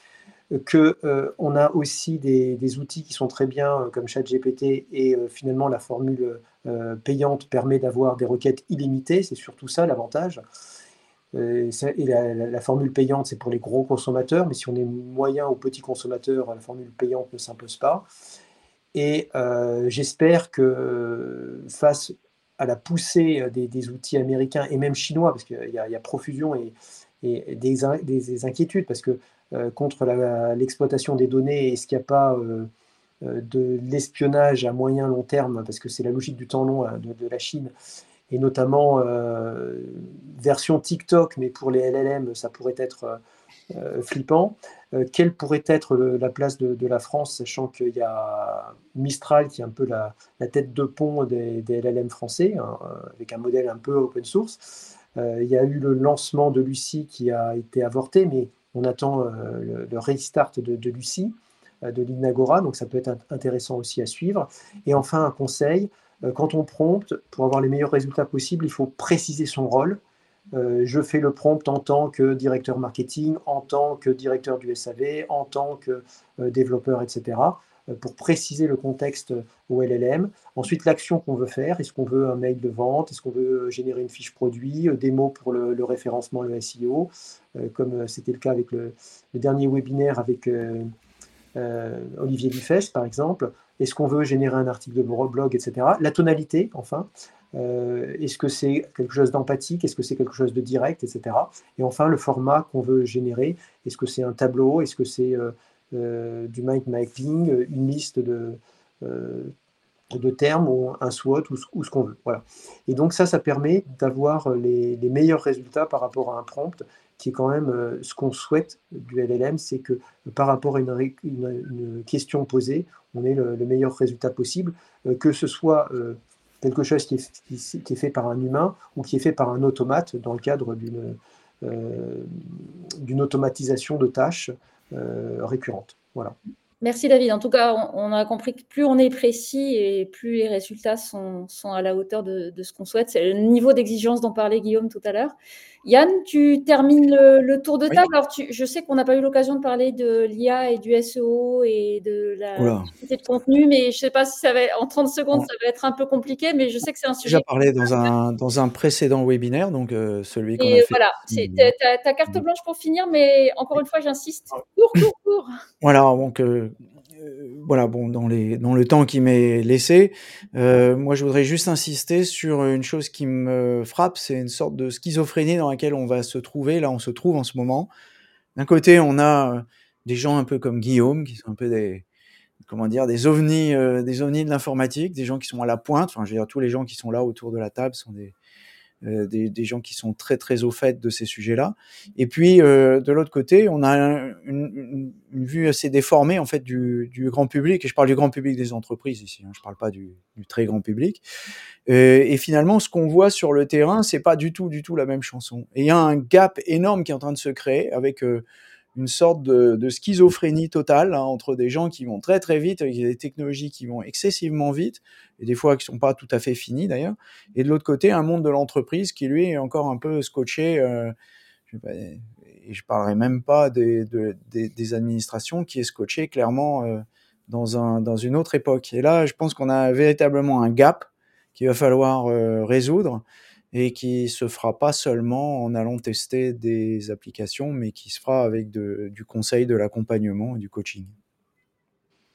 Speaker 5: On a aussi des outils qui sont très bien comme ChatGPT et finalement la formule payante permet d'avoir des requêtes illimitées, c'est surtout ça l'avantage. Et la formule payante, c'est pour les gros consommateurs, mais si on est moyen ou petit consommateur, la formule payante ne s'impose pas. Et j'espère que face à la poussée des outils américains et même chinois, parce qu'il y a profusion et des inquiétudes, parce que contre l'exploitation des données, est-ce qu'il n'y a pas de l'espionnage à moyen long terme, parce que c'est la logique du temps long de la Chine, et notamment version TikTok, mais pour les LLM, ça pourrait être flippant. Quelle pourrait être la place de la France, sachant qu'il y a Mistral qui est un peu la tête de pont des LLM français, hein, avec un modèle un peu open source. Il y a eu le lancement de Lucie qui a été avorté, mais on attend le restart de Lucie, de l'Inagora, donc ça peut être intéressant aussi à suivre. Et enfin, un conseil, quand on prompte, pour avoir les meilleurs résultats possibles, il faut préciser son rôle. Je fais le prompt en tant que directeur marketing, en tant que directeur du SAV, en tant que développeur, etc., pour préciser le contexte au LLM. Ensuite, l'action qu'on veut faire, est-ce qu'on veut un mail de vente, est-ce qu'on veut générer une fiche produit, des mots pour le référencement, le SEO, comme c'était le cas avec le dernier webinaire avec Olivier Dufesse, par exemple. Est-ce qu'on veut générer un article de blog, etc. La tonalité, enfin. Est-ce que c'est quelque chose d'empathique, est-ce que c'est quelque chose de direct, etc. Et enfin, le format qu'on veut générer, est-ce que c'est un tableau, est-ce que c'est du mind mapping, une liste de termes ou un SWOT ou ce qu'on veut. Voilà. Et donc ça permet d'avoir les meilleurs résultats par rapport à un prompt, qui est quand même ce qu'on souhaite du LLM, c'est que par rapport à une question posée, on ait le meilleur résultat possible, que ce soit quelque chose qui est fait par un humain ou qui est fait par un automate dans le cadre d'une automatisation de tâches récurrentes. Voilà.
Speaker 1: Merci David. En tout cas, on a compris que plus on est précis et plus les résultats sont à la hauteur de ce qu'on souhaite. C'est le niveau d'exigence dont parlait Guillaume tout à l'heure. Yann, tu termines le tour de table. Oui. Alors, je sais qu'on n'a pas eu l'occasion de parler de l'IA et du SEO et de la qualité de contenu, mais je ne sais pas si ça va en 30 secondes, ça va être un peu compliqué, mais je sais que c'est un sujet.
Speaker 4: J'ai parlé dans un précédent webinaire, donc celui qu'on a fait.
Speaker 1: Voilà, ta carte blanche pour finir, mais encore une fois, j'insiste, cours.
Speaker 4: Voilà, donc voilà, bon, dans le temps qui m'est laissé, moi je voudrais juste insister sur une chose qui me frappe, c'est une sorte de schizophrénie dans laquelle on se trouve en ce moment. D'un côté, on a des gens un peu comme Guillaume, qui sont un peu des ovnis de l'informatique, des gens qui sont à la pointe. Enfin, je veux dire, tous les gens qui sont là autour de la table sont des gens qui sont très très au fait de ces sujets-là. Et puis de l'autre côté, on a une vue assez déformée en fait du grand public. Et je parle du grand public des entreprises ici. Hein, je parle pas du très grand public. Et finalement, ce qu'on voit sur le terrain, c'est pas du tout la même chanson. Et il y a un gap énorme qui est en train de se créer avec une sorte de schizophrénie totale hein, entre des gens qui vont très très vite avec des technologies qui vont excessivement vite et des fois qui sont pas tout à fait finies d'ailleurs, et de l'autre côté un monde de l'entreprise qui lui est encore un peu scotché et je parlerai même pas des administrations, qui est scotché clairement dans une autre époque. Et là je pense qu'on a véritablement un gap qu'il va falloir résoudre, et qui se fera pas seulement en allant tester des applications, mais qui se fera avec du conseil, de l'accompagnement et du coaching.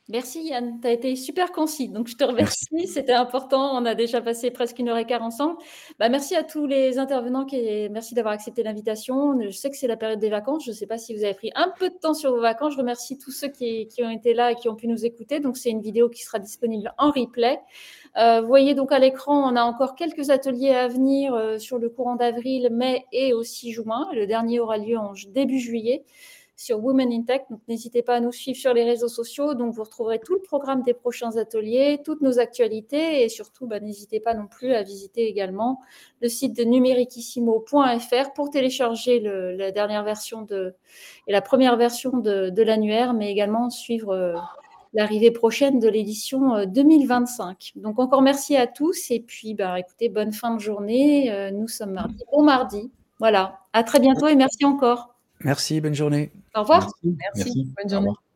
Speaker 1: Merci Yann, tu as été super concis, donc je te remercie, c'était important, on a déjà passé presque 1h15 ensemble. Merci à tous les intervenants, merci d'avoir accepté l'invitation. Je sais que c'est la période des vacances, je ne sais pas si vous avez pris un peu de temps sur vos vacances, je remercie tous ceux qui ont été là et qui ont pu nous écouter, donc c'est une vidéo qui sera disponible en replay. Vous voyez donc à l'écran, on a encore quelques ateliers à venir sur le courant d'avril, mai et aussi juin. Le dernier aura lieu en début juillet sur Women in Tech. Donc, n'hésitez pas à nous suivre sur les réseaux sociaux. Donc, vous retrouverez tout le programme des prochains ateliers, toutes nos actualités et surtout, n'hésitez pas non plus à visiter également le site de numériquissimo.fr pour télécharger la dernière version et la première version de l'annuaire, mais également suivre l'arrivée prochaine de l'édition 2025. Donc, encore merci à tous et puis, écoutez, bonne fin de journée. Nous sommes mardi. Bon mardi. Voilà. À très bientôt et merci encore.
Speaker 4: Merci, bonne journée.
Speaker 1: Au revoir.
Speaker 3: Merci. Bonne journée.